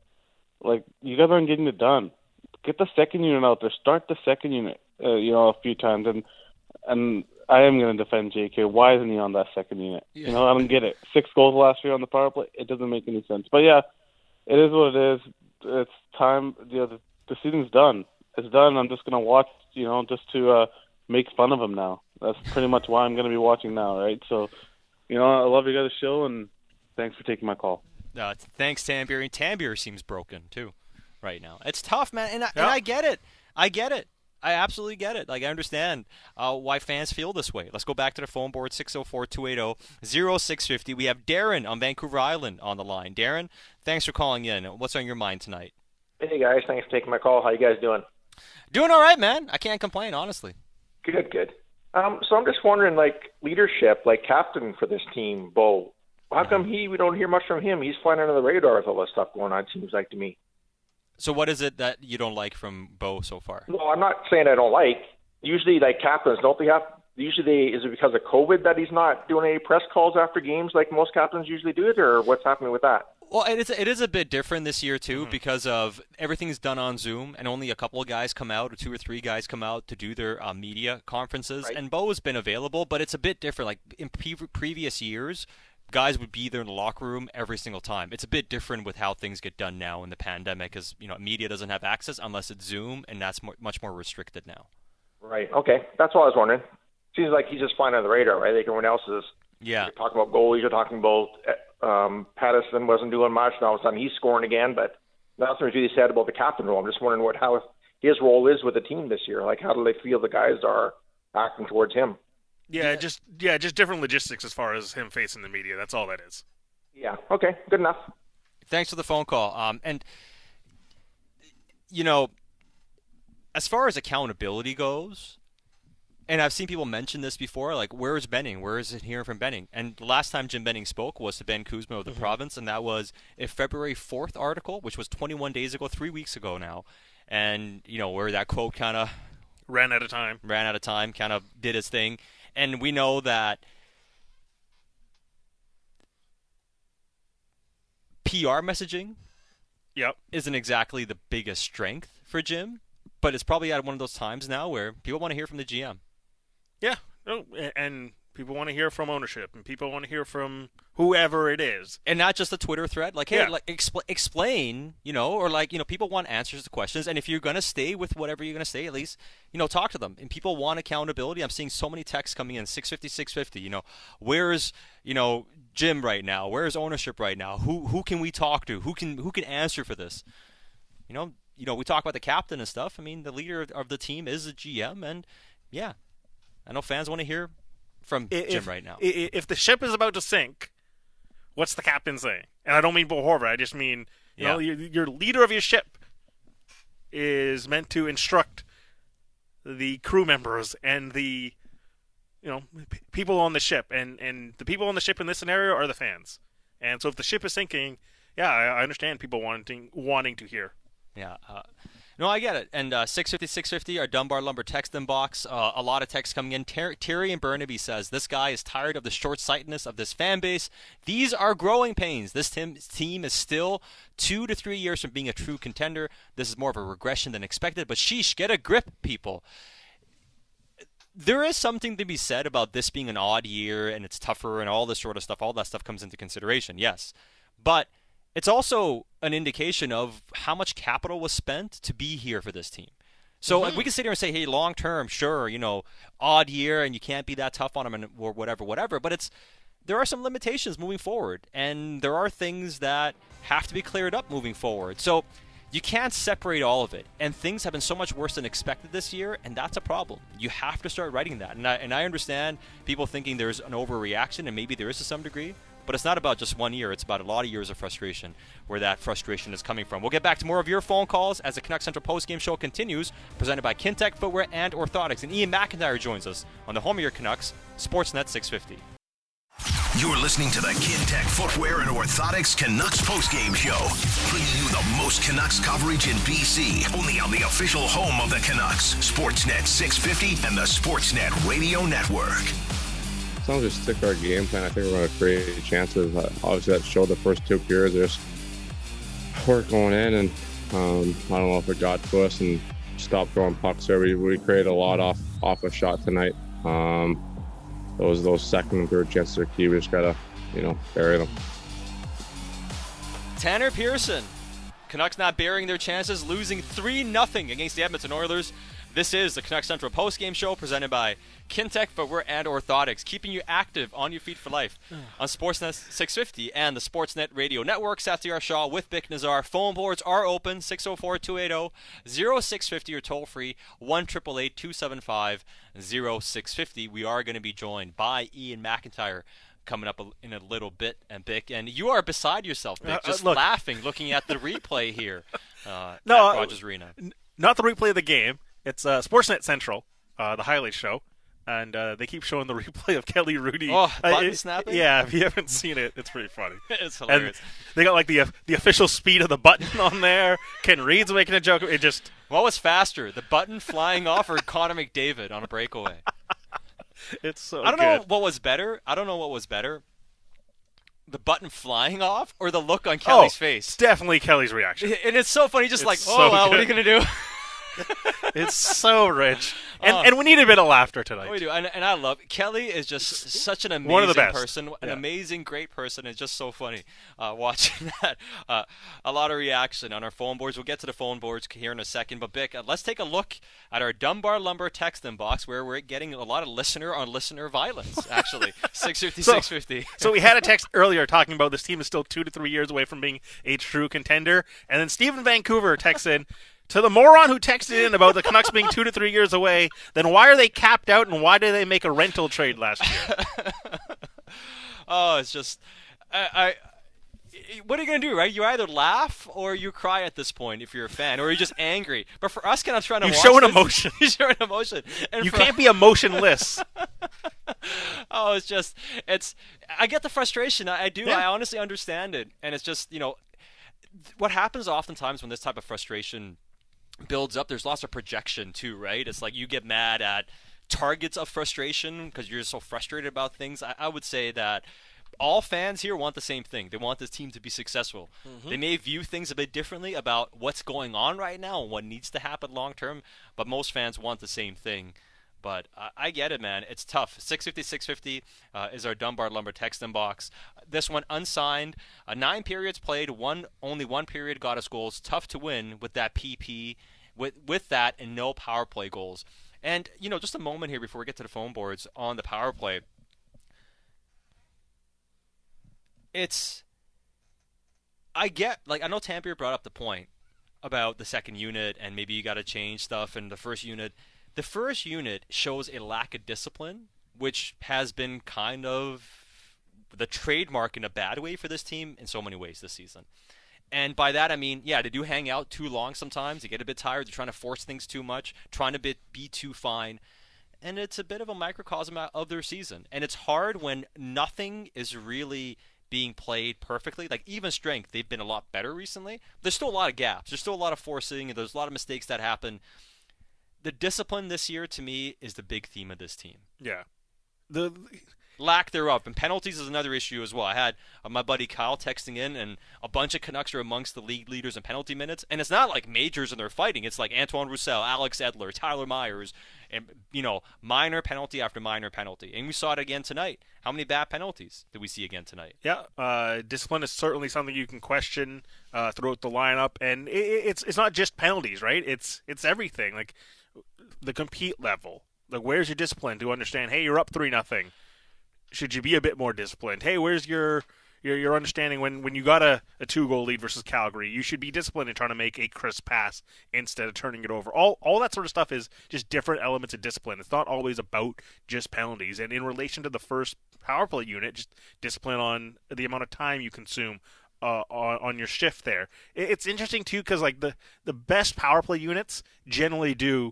you guys aren't getting it done. Get the second unit out there. Start the second unit, a few times. And I am going to defend Jake here. Why isn't he on that second unit? I don't get it. 6 goals last year on the power play. It doesn't make any sense. But yeah, it is what it is. It's time. The season's done. It's done. I'm just going to watch, just to make fun of him now. That's pretty much why I'm going to be watching now, right? So, I love you guys' show, and thanks for taking my call. Thanks, Tanbeer. Tanbeer seems broken, too, right now. It's tough, man, and I get it. I absolutely get it. I understand why fans feel this way. Let's go back to the phone board, 604-280-0650. We have Darren on Vancouver Island on the line. Darren, thanks for calling in. What's on your mind tonight? Hey, guys. Thanks for taking my call. How you guys doing? Doing all right, man. I can't complain, honestly. Good. So I'm just wondering, leadership, captain for this team, Bo. How come we don't hear much from him? He's flying under the radar with all this stuff going on, it seems like to me. So what is it that you don't like from Bo so far? No, I'm not saying I don't like. Usually, captains, don't they have – is it because of COVID that he's not doing any press calls after games like most captains usually do it, or what's happening with that? Well, it is a bit different this year, too, because of everything's done on Zoom, and only a couple of guys come out, or 2 or 3 guys come out to do their media conferences. Right. And Bo has been available, but it's a bit different. In previous years, guys would be there in the locker room every single time. It's a bit different with how things get done now in the pandemic, because media doesn't have access unless it's Zoom, and that's much more restricted now. Right. Okay. That's all I was wondering. Seems like he's just flying under the radar, right? Like everyone else is. Yeah. You're talking about goalies. You're talking about Patterson wasn't doing much. Now all of a sudden he's scoring again, but nothing's really said about the captain role. I'm just wondering how his role is with the team this year. How do they feel the guys are acting towards him? Yeah, just different logistics as far as him facing the media. That's all that is. Yeah. Okay. Good enough. Thanks for the phone call. And as far as accountability goes, and I've seen people mention this before, where is Benning? Where is it hearing from Benning? And the last time Jim Benning spoke was to Ben Kuzma of the province, and that was a February 4th article, which was 21 days ago, 3 weeks ago now. And, where that quote kind of ran out of time, kind of did his thing. And we know that PR messaging isn't exactly the biggest strength for Jim, but it's probably at one of those times now where people want to hear from the GM. Yeah, and people want to hear from ownership, and people want to hear from whoever it is. And not just a Twitter thread. Like, hey, explain, or people want answers to questions. And if you're going to stay with whatever you're going to say, at least, talk to them. And people want accountability. I'm seeing so many texts coming in, 650. Where's, Jim right now? Where's ownership right now? Who can we talk to? Who can answer for this? We talk about the captain and stuff. I mean, the leader of the team is the GM. And, yeah, I know fans want to hear from Jim right now. If the ship is about to sink, what's the captain saying? And I don't mean Bo Horvath. I just mean, your leader of your ship is meant to instruct the crew members and the, people on the ship. And the people on the ship in this scenario are the fans. And so if the ship is sinking, I understand people wanting to hear. Yeah. No, I get it. And 650, our Dunbar Lumber text inbox. A lot of texts coming in. Terry and Burnaby says, this guy is tired of the short-sightedness of this fan base. These are growing pains. This team is still 2 to 3 years from being a true contender. This is more of a regression than expected. But sheesh, get a grip, people. There is something to be said about this being an odd year and it's tougher and all this sort of stuff. All that stuff comes into consideration, yes. But it's also an indication of how much capital was spent to be here for this team. So we can sit here and say, hey, long term, sure, odd year and you can't be that tough on them or whatever. But there are some limitations moving forward, and there are things that have to be cleared up moving forward. So you can't separate all of it. And things have been so much worse than expected this year, and that's a problem. You have to start writing that. And I understand people thinking there's an overreaction, and maybe there is to some degree. But it's not about just 1 year. It's about a lot of years of frustration where that frustration is coming from. We'll get back to more of your phone calls as the Canucks Central postgame show continues, presented by Kintec Footwear and Orthotics. And Ian McIntyre joins us on the home of your Canucks, Sportsnet 650. You're listening to the Kintec Footwear and Orthotics Canucks postgame show, bringing you the most Canucks coverage in BC, only on the official home of the Canucks, Sportsnet 650 and the Sportsnet Radio Network. As long as we stick to our game plan, I think we're going to create chances. Obviously, that showed the first 2 periods. There's work going in, and I don't know if it got to us and stopped throwing pucks there. We created a lot off a shot tonight. Those second and third chances are key. We just got to, bury them. Tanner Pearson. Canucks not burying their chances, losing 3-0 against the Edmonton Oilers. This is the Canucks Central postgame show presented by Kintec Footwear and Orthotics, keeping you active on your feet for life on Sportsnet 650 and the Sportsnet Radio Network. Satyar Shah with Bick Nazar. Phone boards are open, 604-280-0650 or toll free, 1-888-275-0650. We are going to be joined by Ian McIntyre coming up in a little bit, and Bick, and you are beside yourself, Bick, just laughing, looking at the replay here at Rogers Arena. Not the replay of the game. It's Sportsnet Central, the highlights show, and they keep showing the replay of Kelly Hrudey. Oh, button snapping? Yeah, if you haven't seen it, it's pretty funny. It's hilarious. And they got like the official speed of the button on there. Ken Reed's making a joke. It just... What was faster, the button flying off or Connor McDavid on a breakaway? It's so I don't know what was better. The button flying off or the look on Kelly's face? It's definitely Kelly's reaction. And it's so funny, just it's what are you going to do? It's so rich. And we need a bit of laughter tonight. We do. And I love Kelly is just such an amazing One of the best. person, an amazing, great person. It's just so funny watching that. A lot of reaction on our phone boards. We'll get to the phone boards here in a second. But, Bick, let's take a look at our Dunbar Lumber text inbox where we're getting a lot of listener violence, actually. 650. So we had a text earlier talking about this team is still 2 to 3 years away from being a true contender. And then Stephen Vancouver texts in, to the moron who texted in about the Canucks being 2 to 3 years away, then why are they capped out and why did they make a rental trade last year? Oh, it's just... what are you going to do, right? You either laugh or you cry at this point if you're a fan, or you're just angry. But for us, kind of trying to watch show an this, emotion. You show an emotion. And you can't be emotionless. Oh, it's just... I get the frustration. I do. Yeah. I honestly understand it. And it's just, what happens oftentimes when this type of frustration builds up, there's lots of projection too, right? It's like you get mad at targets of frustration because you're so frustrated about things. I would say that all fans here want the same thing. They want this team to be successful. Mm-hmm. They may view things a bit differently about what's going on right now and what needs to happen long term, but most fans want the same thing. But I get it, man. It's tough. 650 is our Dunbar Lumber text inbox. This one unsigned. 9 periods played. Only one period got us goals. Tough to win with that PP, with that and no power play goals. And, just a moment here before we get to the phone boards on the power play. I know Tampier brought up the point about the second unit and maybe you got to change stuff in the first unit. The first unit shows a lack of discipline, which has been kind of the trademark in a bad way for this team in so many ways this season. And by that, I mean, yeah, they do hang out too long sometimes. They get a bit tired. They're trying to force things too much, trying to be too fine. And it's a bit of a microcosm of their season. And it's hard when nothing is really being played perfectly. Like, even strength, they've been a lot better recently. There's still a lot of gaps. There's still a lot of forcing, and there's a lot of mistakes that happen. The discipline this year, to me, is the big theme of this team. Yeah. The lack thereof. And penalties is another issue as well. I had my buddy Kyle texting in, and a bunch of Canucks are amongst the league leaders in penalty minutes. And it's not like majors and they're fighting. It's like Antoine Roussel, Alex Edler, Tyler Myers, and, minor penalty after minor penalty. And we saw it again tonight. How many bad penalties did we see again tonight? Yeah, discipline is certainly something you can question throughout the lineup. And it's not just penalties, right? It's everything. Like, the compete level. Like, where's your discipline to understand, hey, you're up 3-0. Should you be a bit more disciplined? Hey, where's your understanding when you got a 2-goal lead versus Calgary? You should be disciplined in trying to make a crisp pass instead of turning it over. All that sort of stuff is just different elements of discipline. It's not always about just penalties. And in relation to the first power play unit, just discipline on the amount of time you consume on your shift there. It's interesting, too, because like the best power play units generally do,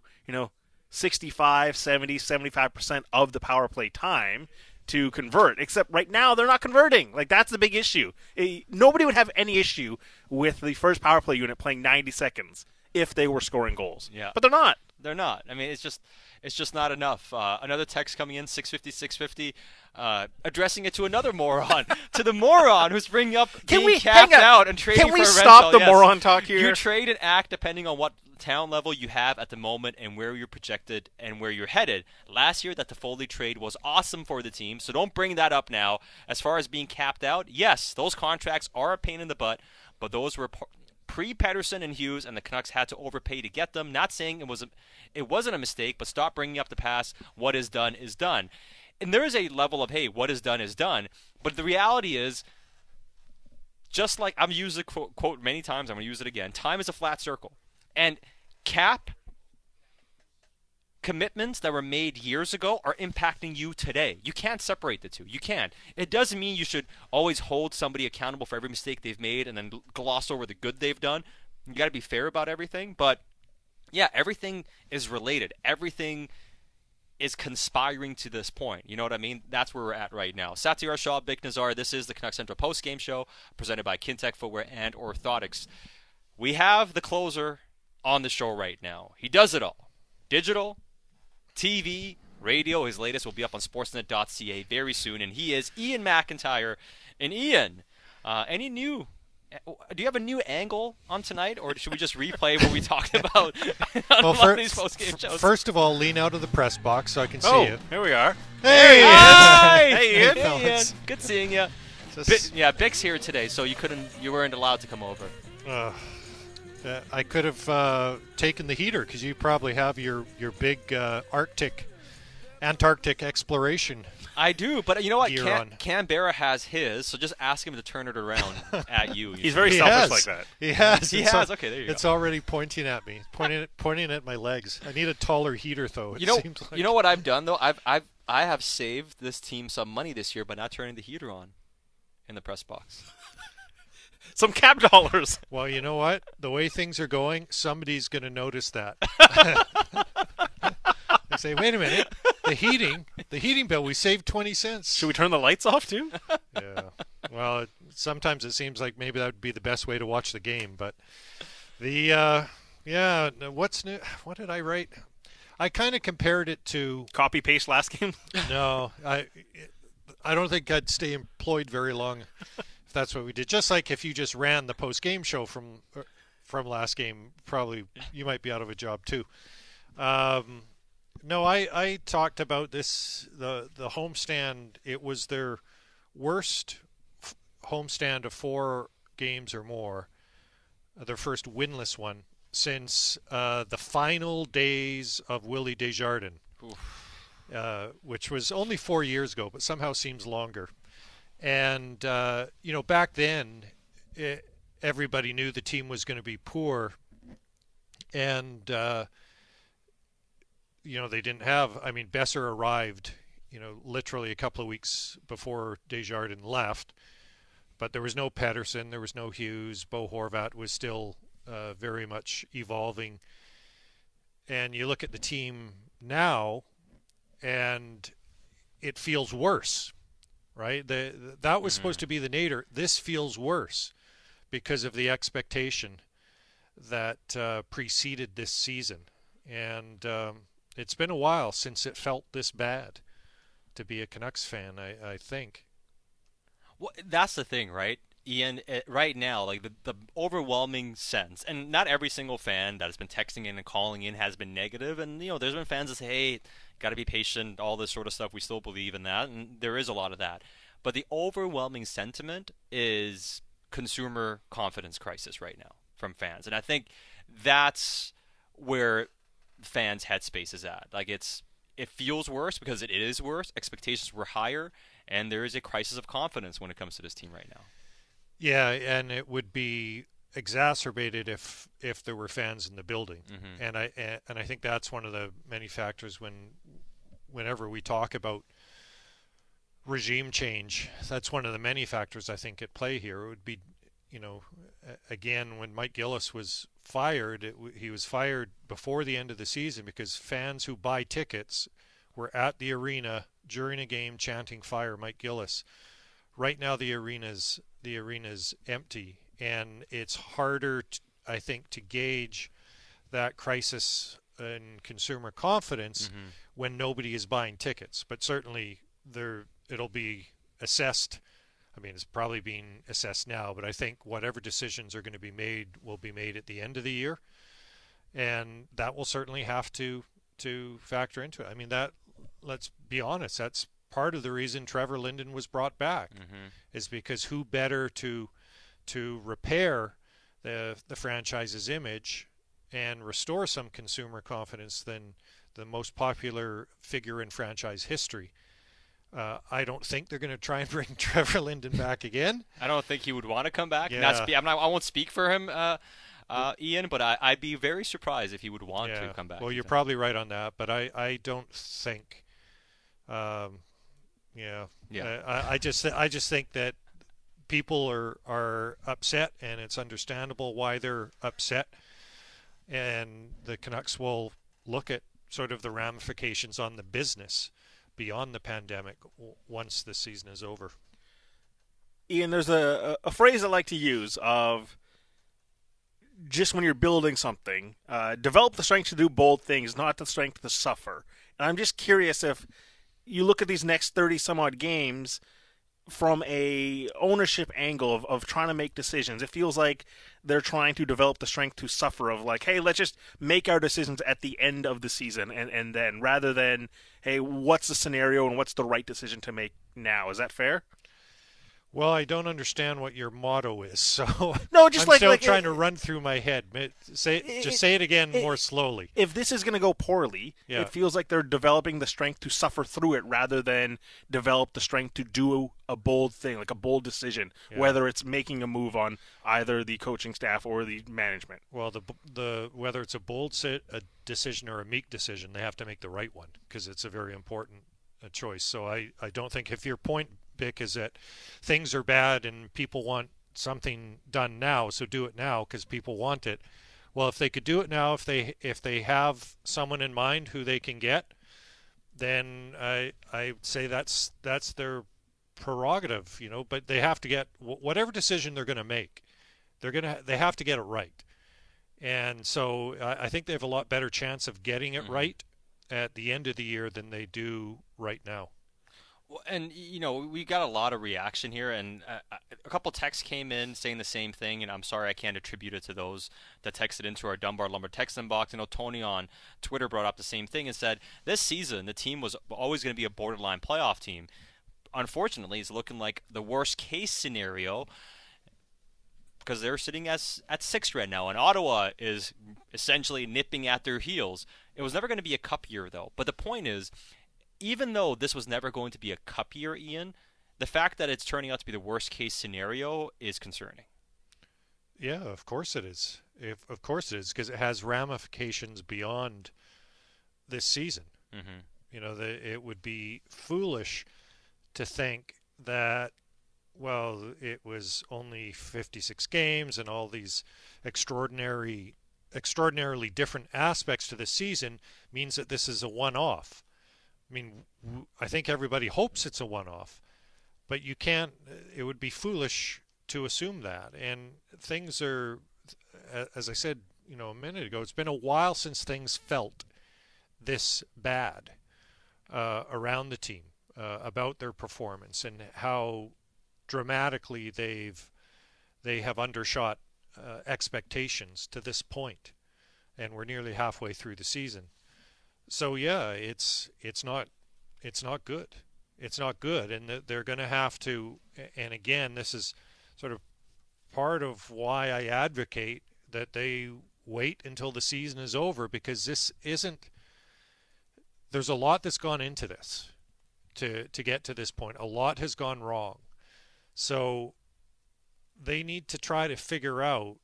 65, 70, 75% of the power play time to convert, except right now they're not converting. Like, that's the big issue. Nobody would have any issue with the first power play unit playing 90 seconds if they were scoring goals. Yeah. But they're not. They're not. I mean, it's just not enough. Another text coming in, 650, addressing it to another moron, to the moron who's bringing up being capped out and trading for a rental. Can we stop the moron talk here? You trade and act depending on what talent level you have at the moment and where you're projected and where you're headed. Last year, that Toffoli trade was awesome for the team, so don't bring that up now. As far as being capped out, yes, those contracts are a pain in the butt, but those were pre-Pettersson and Hughes, and the Canucks had to overpay to get them. Not saying it wasn't a mistake, but stop bringing up the past. What is done is done. And there is a level of, hey, what is done is done. But the reality is, just like I've used the quote many times, I'm going to use it again, time is a flat circle. And cap commitments that were made years ago are impacting you today. You can't separate the two. You can't. It doesn't mean you should always hold somebody accountable for every mistake they've made and then gloss over the good they've done. You got to be fair about everything. But, yeah, everything is related. Everything is conspiring to this point. You know what I mean? That's where we're at right now. Satyar Shah, Bik Nazar, this is the Canucks Central Post-Game Show presented by Kintec Footwear and Orthotics. We have the closer on the show right now. He does it all. Digital, TV, radio. His latest will be up on sportsnet.ca very soon, and he is Ian McIntyre. And Ian, do you have a new angle on tonight, or should we just replay what we talked about on one of these post-game shows? First of all, lean out of the press box so I can see you. Here we are. Hey, Ian. Hi! Hey, Ian. Hey, Ian. Good seeing you. Bik's here today, so you weren't allowed to come over. I could have taken the heater because you probably have your big Antarctic exploration. I do, but you know what? Canberra has his, so just ask him to turn it around at you. He's very selfish like that. He has. Okay, there you go. It's already pointing at me, pointing at my legs. I need a taller heater, though. You know what I've done though? I have saved this team some money this year by not turning the heater on in the press box. Some cap dollars. Well, you know what? The way things are going, somebody's going to notice that. They say, wait a minute, the heating bill, we saved 20 cents. Should we turn the lights off too? Yeah. Well, sometimes it seems like maybe that would be the best way to watch the game, but the Yeah, what's new? What did I write? I kind of compared it to copy paste last game. No, I don't think I'd stay employed very long if that's what we did. Just like if you just ran the post game show from last game, probably you might be out of a job too. No, I talked about this the homestand. It was their worst homestand of 4 games or more, their first winless one since the final days of Willie Desjardins, which was only 4 years ago, but somehow seems longer. And back then, everybody knew the team was going to be poor, and they didn't have. I mean, Besser arrived, literally a couple of weeks before Desjardins left. But there was no Pettersson, there was no Hughes. Bo Horvat was still very much evolving. And you look at the team now, and it feels worse, right? That was supposed to be the nadir. This feels worse because of the expectation that preceded this season. And it's been a while since it felt this bad to be a Canucks fan, I think. Well, that's the thing, right, Ian? Right now, like the overwhelming sense, and not every single fan that has been texting in and calling in has been negative, and there's been fans that say, "Hey, got to be patient," all this sort of stuff. We still believe in that, and there is a lot of that. But the overwhelming sentiment is consumer confidence crisis right now from fans, and I think that's where fans' headspace is at. Like it feels worse because it is worse. Expectations were higher. And there is a crisis of confidence when it comes to this team right now. Yeah, and it would be exacerbated if there were fans in the building. Mm-hmm. And I think that's one of the many factors whenever we talk about regime change. That's one of the many factors I think at play here. It would be, again, when Mike Gillis was fired, he was fired before the end of the season because fans who buy tickets were at the arena during a game chanting "Fire Mike Gillis." Right now the arena's empty, and it's harder I think to gauge that crisis in consumer confidence when nobody is buying tickets. But certainly it'll be assessed. I mean, it's probably being assessed now, but I think whatever decisions are going to be made will be made at the end of the year, and that will certainly have to factor into it. I mean, let's be honest, that's part of the reason Trevor Linden was brought back, is because who better to repair the franchise's image and restore some consumer confidence than the most popular figure in franchise history. I don't think they're going to try and bring Trevor Linden back again. I don't think he would want to come back. Yeah. I won't speak for him, Ian, but I'd be very surprised if he would want to come back. Well, you're probably right on that, but I don't think. I just think that people are upset, and it's understandable why they're upset. And the Canucks will look at sort of the ramifications on the business beyond the pandemic once the season is over. Ian, there's a phrase I like to use of just when you're building something, develop the strength to do bold things, not the strength to suffer. And I'm just curious if you look at these next 30 some odd games from a ownership angle of trying to make decisions. It feels like they're trying to develop the strength to suffer of like, hey, let's just make our decisions at the end of the season and then rather than, hey, what's the scenario and what's the right decision to make now? Is that fair? Well, I don't understand what your motto is, so no, just I'm still trying to run through my head. Say it again more slowly. If this is going to go poorly, it feels like they're developing the strength to suffer through it rather than develop the strength to do a bold thing, like a bold decision, whether it's making a move on either the coaching staff or the management. Well, the whether it's a bold decision or a meek decision, they have to make the right one because it's a very important choice. So I don't think if your point, Bick, is that things are bad and people want something done now, so do it now because people want it. Well, if they could do it now, if they have someone in mind who they can get, then I say that's their prerogative, but they have to get whatever decision they're going to make. They have to get it right. And so I think they have a lot better chance of getting it right at the end of the year than they do right now. And, we got a lot of reaction here, and a couple texts came in saying the same thing, and I'm sorry I can't attribute it to those that texted into our Dunbar Lumber text inbox. I know Tony on Twitter brought up the same thing and said this season the team was always going to be a borderline playoff team. Unfortunately, it's looking like the worst-case scenario because they're sitting at 6th right now, and Ottawa is essentially nipping at their heels. It was never going to be a cup year, though. But the point is, even though this was never going to be a cup year, Ian, the fact that it's turning out to be the worst-case scenario is concerning. Yeah, of course it is. Of course it is, because it has ramifications beyond this season. It would be foolish to think that, well, it was only 56 games and all these extraordinarily different aspects to the season means that this is a one-off. I mean, I think everybody hopes it's a one-off, but you can't. It would be foolish to assume that. And things are, as I said, a minute ago, it's been a while since things felt this bad around the team about their performance and how dramatically they have undershot expectations to this point, and we're nearly halfway through the season. So yeah, it's not good. It's not good, and they're going to have to. And again, this is sort of part of why I advocate that they wait until the season is over, because this isn't. There's a lot that's gone into this to get to this point. A lot has gone wrong, so they need to try to figure out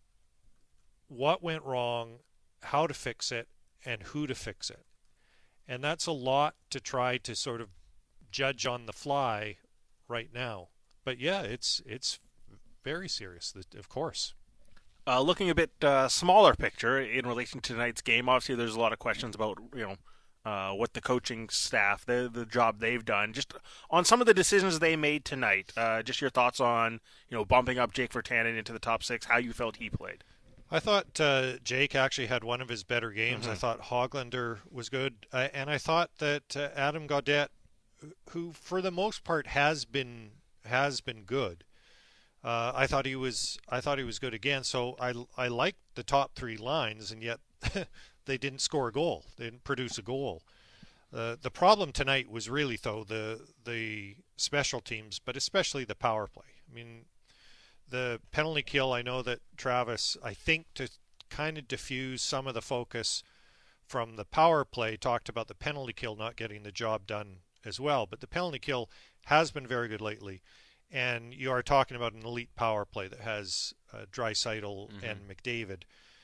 what went wrong, how to fix it, and who to fix it. And that's a lot to try to sort of judge on the fly right now. But yeah, it's very serious, of course. Looking a bit smaller picture in relation to tonight's game, obviously there's a lot of questions about what the coaching staff, the job they've done, just on some of the decisions they made tonight. Just your thoughts on bumping up Jake Virtanen into the top 6, how you felt he played. I thought Jake actually had one of his better games. I thought Hoglander was good, and I thought that Adam Gaudette, who for the most part has been good, I thought he was good again. So I liked the top 3 lines, and yet they didn't score a goal. They didn't produce a goal. The problem tonight was really, though, the special teams, but especially the power play. I mean, the penalty kill, I know that Travis, I think to kind of diffuse some of the focus from the power play, talked about the penalty kill not getting the job done as well. But the penalty kill has been very good lately. And you are talking about an elite power play that has Draisaitl and McDavid.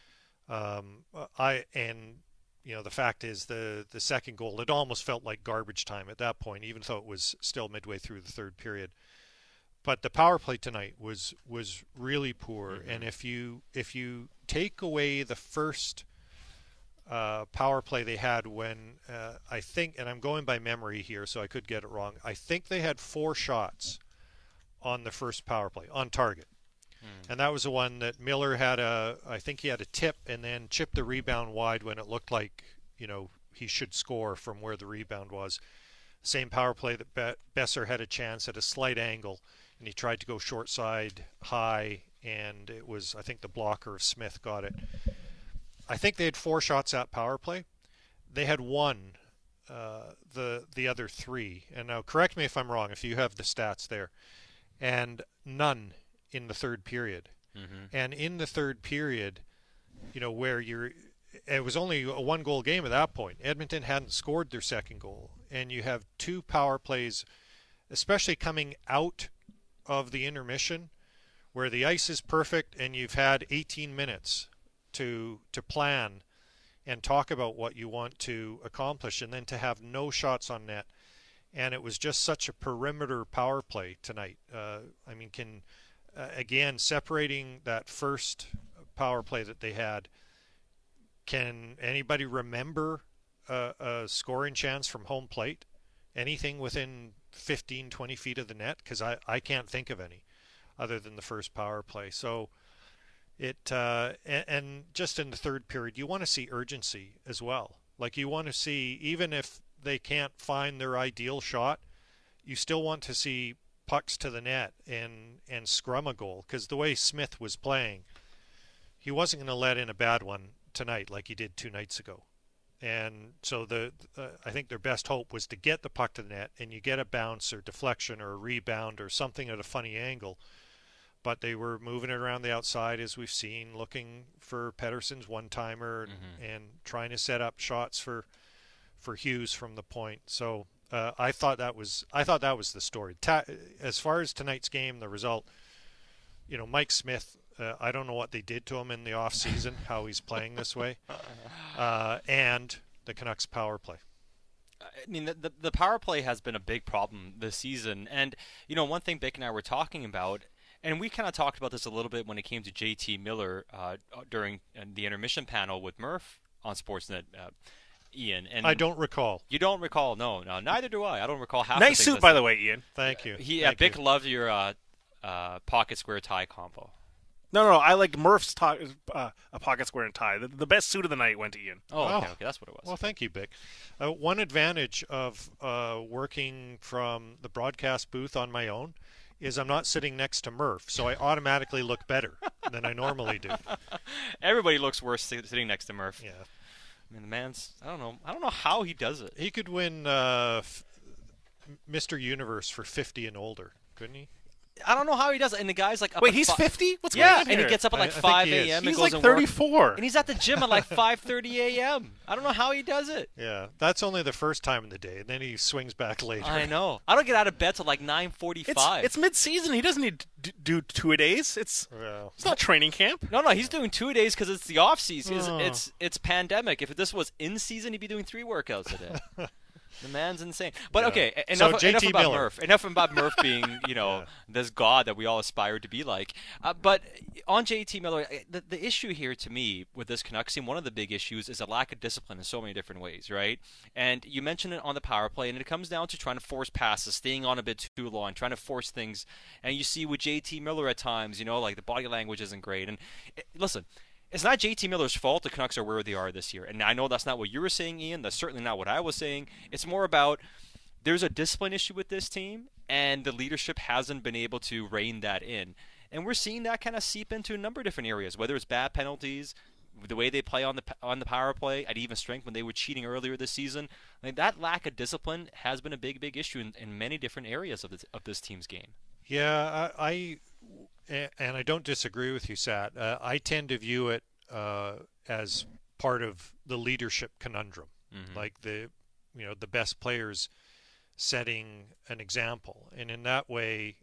The fact is the second goal, it almost felt like garbage time at that point, even though it was still midway through the third period. But the power play tonight was really poor, and if you take away the first power play they had, when I think, and I'm going by memory here, so I could get it wrong, I think they had 4 shots on the first power play on target, and that was the one that Miller had I think he had a tip and then chipped the rebound wide when it looked like he should score from where the rebound was. Same power play that Besser had a chance at a slight angle, and he tried to go short side high, and it was, I think, the blocker of Smith got it. I think they had 4 shots at power play. They had 1, the other 3. And now correct me if I'm wrong, if you have the stats there. And none in the third period. And in the third period, where it was only a 1-goal game at that point. Edmonton hadn't scored their second goal. And you have 2 power plays, especially coming out of the intermission, where the ice is perfect and you've had 18 minutes to plan and talk about what you want to accomplish, and then to have no shots on net. And it was just such a perimeter power play tonight. Again, separating that first power play that they had, can anybody remember a scoring chance from home plate? Anything within 15, 20 feet of the net? Because I can't think of any other than the first power play. So And just in the third period, you want to see urgency as well. Like you want to see, even if they can't find their ideal shot, you still want to see pucks to the net and scrum a goal, because the way Smith was playing, he wasn't going to let in a bad one tonight like he did 2 nights ago. And so I think their best hope was to get the puck to the net, and you get a bounce or deflection or a rebound or something at a funny angle. But they were moving it around the outside, as we've seen, looking for Pettersson's one-timer and trying to set up shots for Hughes from the point. So I thought that was the story. As far as tonight's game, the result, Mike Smith, I don't know what they did to him in the off season, how he's playing this way, and the Canucks power play. I mean, the power play has been a big problem this season, and one thing Bick and I were talking about. And we kind of talked about this a little bit when it came to JT Miller during the intermission panel with Murph on Sportsnet, Ian. And I don't recall. You don't recall? No, neither do I. I don't recall half. Nice suit, by the way, Ian. Thank you. Bick loved your pocket square tie combo. No, I like Murph's a pocket square and tie. The best suit of the night went to Ian. Oh, okay, that's what it was. Well, thank you, Bick. One advantage of working from the broadcast booth on my own is I'm not sitting next to Murph, so I automatically look better than I normally do. Everybody looks worse sitting next to Murph. Yeah. I mean, the man's, I don't know how he does it. He could win Mr. Universe for 50 and older, couldn't he? I don't know how he does it. And the guy's like up Wait, at he's 50? What's going yeah, on here? And he gets up at like 5 a.m. and He's goes like and 34. work. And he's at the gym at like 5:30 a.m. I don't know how he does it. Yeah, that's only the first time in the day, and then he swings back later. I know. I don't get out of bed till like 9:45. It's mid-season. He doesn't need to do 2-a-days. It's not training camp. No, he's doing 2-a-days because it's the off season. It's pandemic. If this was in season, he'd be doing 3 workouts a day. The man's insane. But okay, enough about Murph. Enough about Murph being, this god that we all aspire to be like. But on JT Miller, the issue here to me with this Canucks team, one of the big issues is a lack of discipline in so many different ways, right? And you mentioned it on the power play, and it comes down to trying to force passes, staying on a bit too long, trying to force things. And you see with JT Miller at times, like the body language isn't great. And listen, it's not JT Miller's fault the Canucks are where they are this year. And I know that's not what you were saying, Ian. That's certainly not what I was saying. It's more about there's a discipline issue with this team, and the leadership hasn't been able to rein that in. And we're seeing that kind of seep into a number of different areas, whether it's bad penalties, the way they play on the power play at even strength when they were cheating earlier this season. Like, that lack of discipline has been a big, big issue in many different areas of this team's game. Yeah, and I don't disagree with you, Sat. I tend to view it as part of the leadership conundrum, like the best players setting an example, and in that way,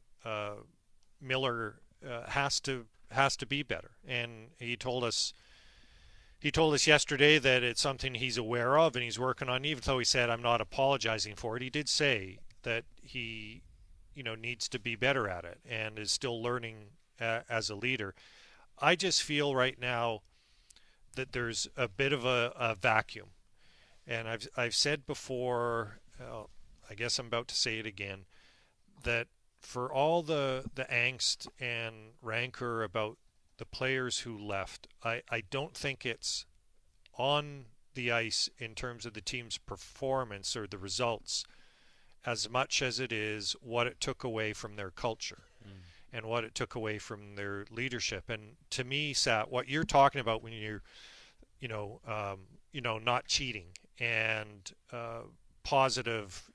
Miller has to be better. And he told us yesterday that it's something he's aware of and he's working on. Even though he said, "I'm not apologizing for it," he did say that he needs to be better at it and is still learning as a leader. I just feel right now that there's a bit of a vacuum, and I've said before, I guess I'm about to say it again, that for all the angst and rancor about the players who left, I don't think it's on the ice in terms of the team's performance or the results as much as it is what it took away from their culture and what it took away from their leadership. And to me, Sat, what you're talking about when you're, not cheating and positive,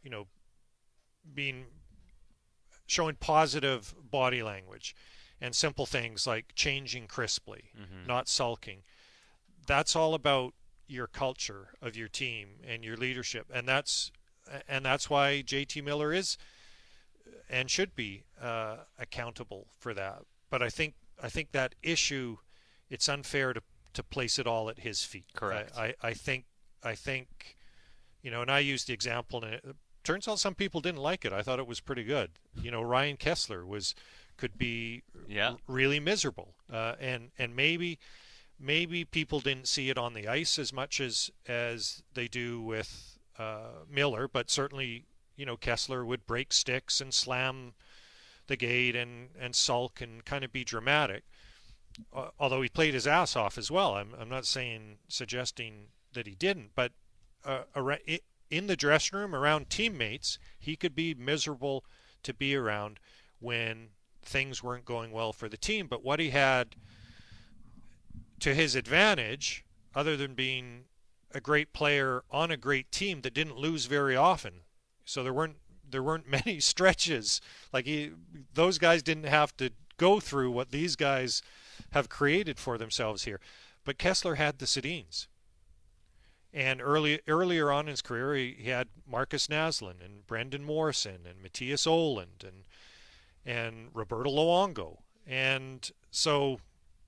showing positive body language and simple things like changing crisply, not sulking. That's all about your culture of your team and your leadership. And that's why JT Miller is and should be accountable for that. But I think that issue, it's unfair to place it all at his feet. Correct. I think and I used the example, and it turns out some people didn't like it. I thought it was pretty good. Ryan Kessler could be really miserable, and maybe people didn't see it on the ice as much as they do with Miller, but certainly Kessler would break sticks and slam the gate and sulk and kind of be dramatic. although he played his ass off as well. I'm not suggesting that he didn't, but in the dressing room around teammates, he could be miserable to be around when things weren't going well for the team. But what he had to his advantage, other than being a great player on a great team that didn't lose very often, so there weren't many stretches. Like those guys didn't have to go through what these guys have created for themselves here. But Kessler had the Sedins. And earlier on in his career, he had Marcus Naslund and Brendan Morrison and Matthias Oland and Roberto Luongo. And so,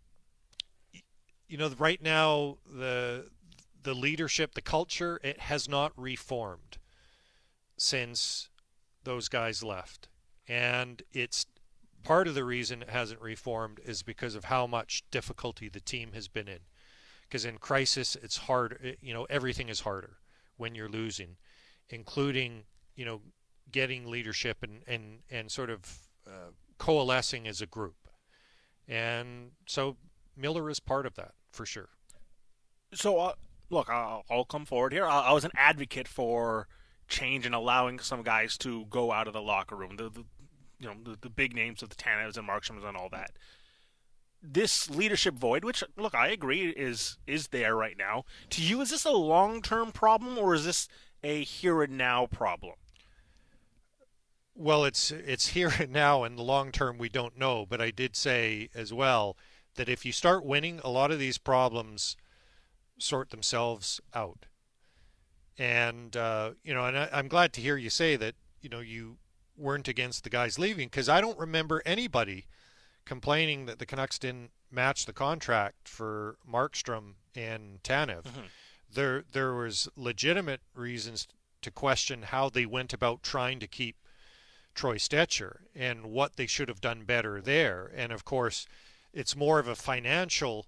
right now, the leadership, the culture, it has not reformed since those guys left. And it's part of the reason it hasn't reformed is because of how much difficulty the team has been in. Because in crisis, it's hard. Everything is harder when you're losing, including, getting leadership and sort of coalescing as a group. And so Miller is part of that, for sure. So, look, I'll come forward here. I was an advocate for change and allowing some guys to go out of the locker room. The big names of the Tanevs and Markstroms and all that. This leadership void, which, look, I agree is there right now. To you, is this a long-term problem or is this a here and now problem? Well, it's here and now, and the long term we don't know. But I did say as well that if you start winning, a lot of these problems sort themselves out. And and I'm glad to hear you say that you weren't against the guys leaving, because I don't remember anybody complaining that the Canucks didn't match the contract for Markstrom and Tanev. Mm-hmm. There was legitimate reasons to question how they went about trying to keep Troy Stecher and what they should have done better there. And of course, it's more of a financial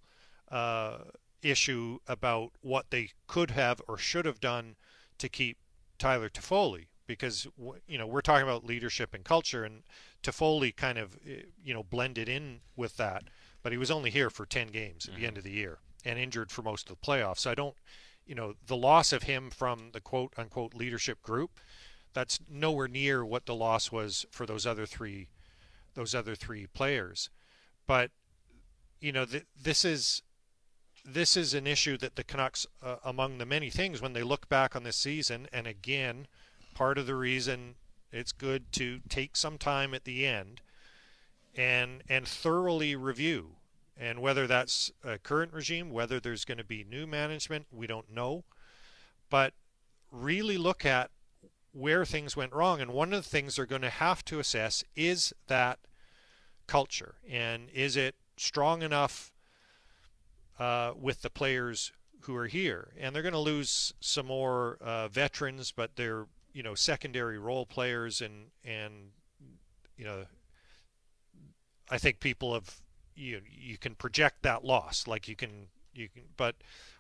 issue about what they could have or should have done to keep Tyler Toffoli. Because, we're talking about leadership and culture, and Toffoli kind of, blended in with that. But he was only here for 10 games at the end of the year and injured for most of the playoffs. So I don't, the loss of him from the quote-unquote leadership group, that's nowhere near what the loss was for those other three players. But, this is an issue that the Canucks, among the many things, when they look back on this season, and again, part of the reason it's good to take some time at the end and thoroughly review. And whether that's a current regime, whether there's going to be new management, we don't know. But really look at where things went wrong. And one of the things they're going to have to assess is that culture. And is it strong enough with the players who are here? And they're going to lose some more veterans, but they're secondary role players, and I think people have you can project that loss, like you can but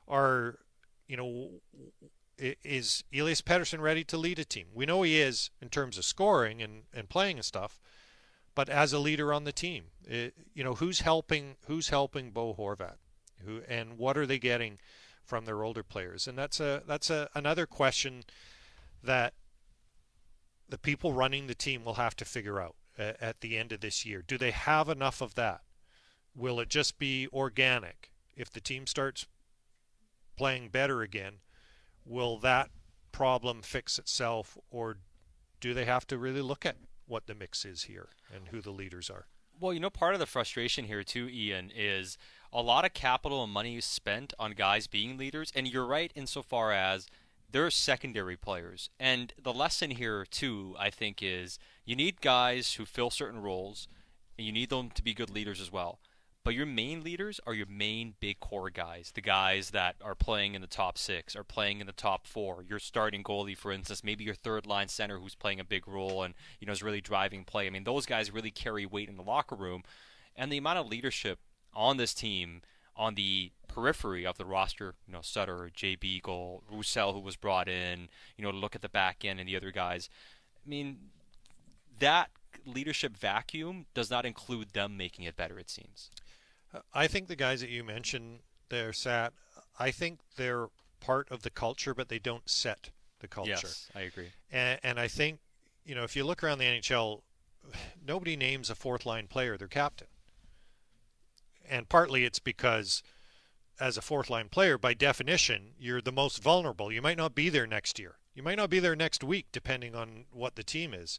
is Elias Pettersson ready to lead a team? We know he is in terms of scoring and playing and stuff, but as a leader on the team, who's helping Bo Horvat, and what are they getting from their older players? And that's another question that the people running the team will have to figure out at the end of this year. Do they have enough of that? Will it just be organic? If the team starts playing better again, will that problem fix itself, or do they have to really look at what the mix is here and who the leaders are? Well, part of the frustration here too, Ian, is a lot of capital and money is spent on guys being leaders, and you're right insofar as they're secondary players. And the lesson here, too, I think, is you need guys who fill certain roles, and you need them to be good leaders as well. But your main leaders are your main big core guys, the guys that are playing in the top 6, are playing in the top 4. Your starting goalie, for instance, maybe your third-line center who's playing a big role and is really driving play. I mean, those guys really carry weight in the locker room. And the amount of leadership on this team, on the periphery of the roster, Sutter, Jay Beagle, Roussel, who was brought in, to look at the back end and the other guys. I mean, that leadership vacuum does not include them making it better, it seems. I think the guys that you mentioned there, Sat, I think they're part of the culture, but they don't set the culture. Yes, I agree. And I think, if you look around the NHL, nobody names a fourth-line player their captain. And partly it's because as a fourth-line player, by definition, you're the most vulnerable. You might not be there next year. You might not be there next week, depending on what the team is.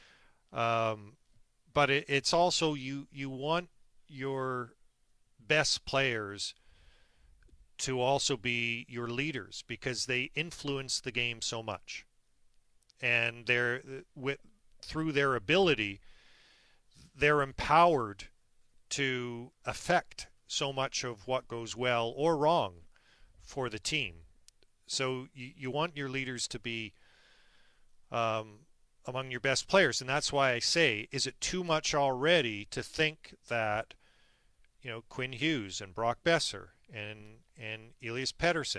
But it's also you want your best players to also be your leaders because they influence the game so much. And through their ability, they're empowered to affect so much of what goes well or wrong for the team. So you want your leaders to be among your best players, and that's why I say, is it too much already to think that Quinn Hughes and Brock Besser and Elias Pettersson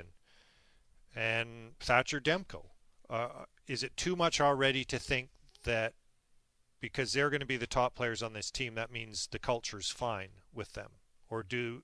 and Thatcher Demko, is it too much already to think that because they're going to be the top players on this team, that means the culture's fine with them? Or do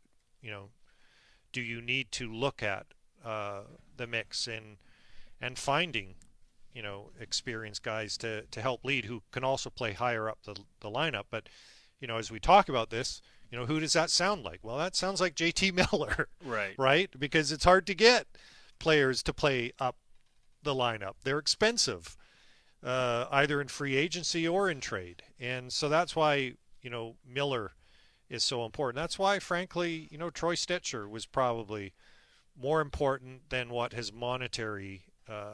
you need to look at the mix and finding experienced guys to help lead who can also play higher up the lineup? But as we talk about this, who does that sound like? Well, that sounds like JT Miller, right? Because it's hard to get players to play up the lineup. They're expensive, either in free agency or in trade, and so that's why Miller is so important. That's why, frankly, Troy Stecher was probably more important than what his monetary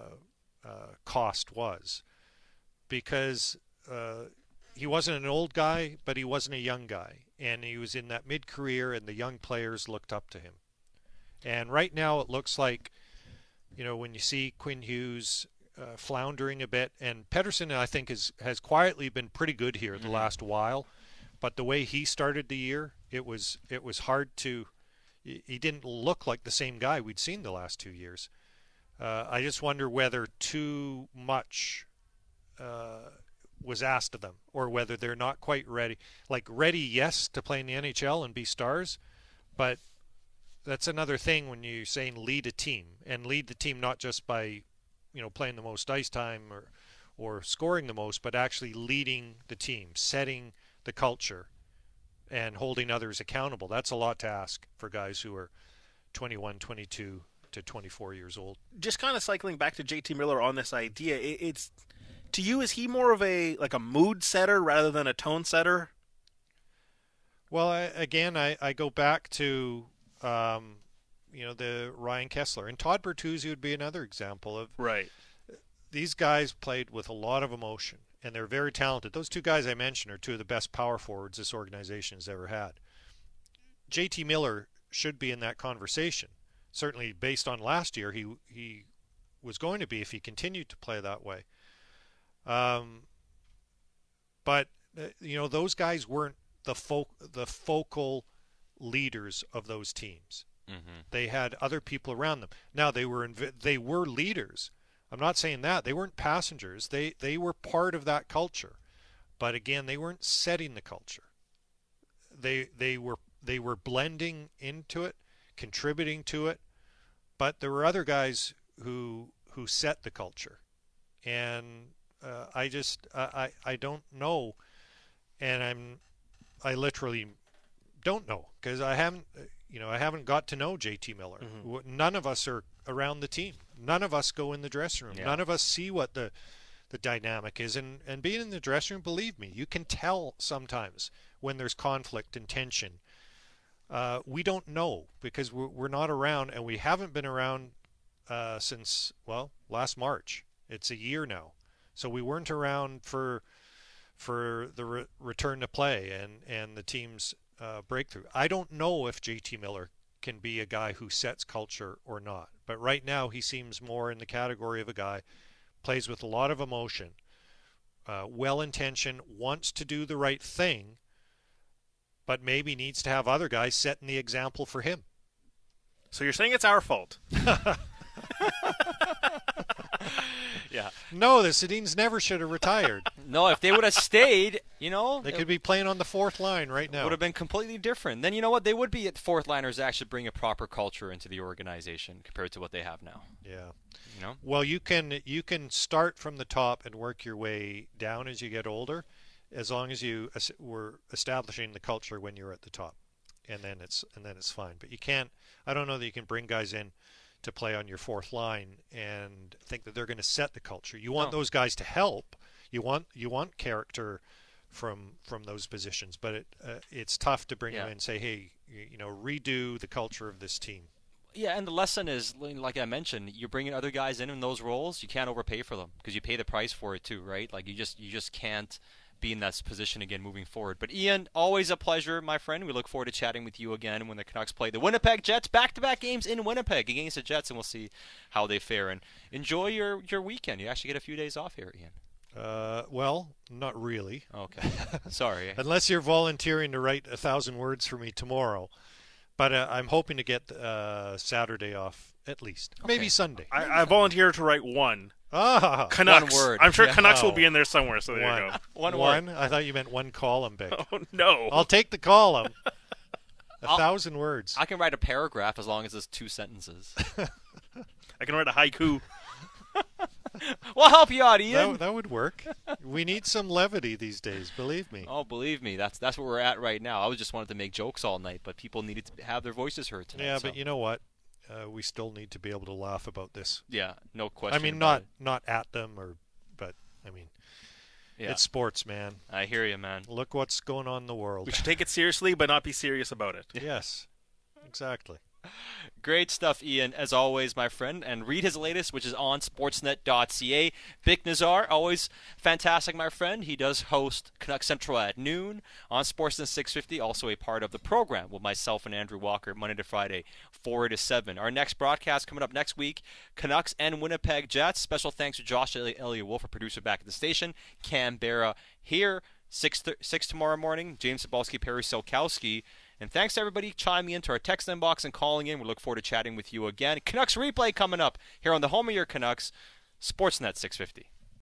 cost was, because he wasn't an old guy, but he wasn't a young guy, and he was in that mid-career, and the young players looked up to him. And right now it looks like, when you see Quinn Hughes floundering a bit, and Pettersson, I think, has quietly been pretty good here the last while, but the way he started the year, it was hard to. He didn't look like the same guy we'd seen the last 2 years. I just wonder whether too much was asked of them, or whether they're not quite ready. Like, ready, yes, to play in the NHL and be stars, but that's another thing when you're saying lead a team, and lead the team not just by playing the most ice time or scoring the most, but actually leading the team, setting the culture, and holding others accountable. That's a lot to ask for guys who are 21, 22 to 24 years old. Just kind of cycling back to JT Miller on this idea, it's to you, is he more of a mood setter rather than a tone setter? Well, I go back to the Ryan Kessler, and Todd Bertuzzi would be another example of. Right. These guys played with a lot of emotion, and they're very talented. Those two guys I mentioned are two of the best power forwards this organization has ever had. JT Miller should be in that conversation. Certainly, based on last year, he was going to be if he continued to play that way. But those guys weren't the focal leaders of those teams. Mm-hmm. They had other people around them. Now they were leaders. I'm not saying that they weren't passengers. They were part of that culture, but again, they weren't setting the culture. They were blending into it, contributing to it, but there were other guys who set the culture, and I don't know, and I literally don't know, because I haven't got to know JT Miller. Mm-hmm. None of us are around the team. None of us go in the dressing room. Yeah. None of us see what the dynamic is. And being in the dressing room, believe me, you can tell sometimes when there's conflict and tension. We don't know because we're not around, and we haven't been around since, last March. It's a year now. So we weren't around for the return to play and the team's breakthrough. I don't know if JT Miller can be a guy who sets culture or not. But right now he seems more in the category of a guy plays with a lot of emotion, well-intentioned, wants to do the right thing, but maybe needs to have other guys setting the example for him. So you're saying it's our fault? Yeah. No, the Sedins never should have retired. No, if they would have stayed, they could be playing on the fourth line right now. Would have been completely different. Then you know what? They would be at fourth liners that actually bring a proper culture into the organization compared to what they have now. Yeah. Well, you can start from the top and work your way down as you get older, as long as you were establishing the culture when you're at the top, and then it's fine. But you can't. I don't know that you can bring guys in to play on your fourth line and think that they're going to set the culture. You want those guys to help. You want character from those positions, but it's tough to bring them in and say, hey, redo the culture of this team. Yeah, and the lesson is, like I mentioned, you're bringing other guys in those roles. You can't overpay for them because you pay the price for it too, right? Like you just can't be in that position again moving forward. But Ian, always a pleasure, my friend. We look forward to chatting with you again when the Canucks play the Winnipeg Jets, back-to-back games in Winnipeg against the Jets, and we'll see how they fare. And enjoy your weekend. You actually get a few days off here, Ian. Well, not really. Okay. Sorry. Unless you're volunteering to write 1,000 words for me tomorrow. But I'm hoping to get Saturday off at least. Okay. Maybe Sunday. I volunteer to write one. Canucks. One word. I'm sure Canucks will be in there somewhere, so there you go. One word. I thought you meant one column, Big. Oh, no. I'll take the column. 1,000 words. I can write a paragraph as long as it's 2 sentences. I can write a haiku. We'll help you out, Ian. That would work. We need some levity these days, believe me. Oh, believe me. That's where we're at right now. I was just wanted to make jokes all night, but people needed to have their voices heard tonight. Yeah, but you know what? We still need to be able to laugh about this. Yeah, no question. I mean, not at them, but I mean, it's sports, man. I hear you, man. Look what's going on in the world. We should take it seriously, but not be serious about it. Yes, exactly. Great stuff, Ian, as always, my friend. And read his latest, which is on sportsnet.ca. Vic Nazar, always fantastic, my friend. He does host Canuck Central at noon on Sportsnet 650, also a part of the program with myself and Andrew Walker, Monday to Friday, 4 to 7. Our next broadcast coming up next week, Canucks and Winnipeg Jets. Special thanks to Josh Elliott Wolf, our producer back at the station. Canberra here, 6 tomorrow morning. James Sabalski, Perry Solkowski. And thanks to everybody chiming into our text inbox and calling in. We look forward to chatting with you again. Canucks replay coming up here on the home of your Canucks, Sportsnet 650.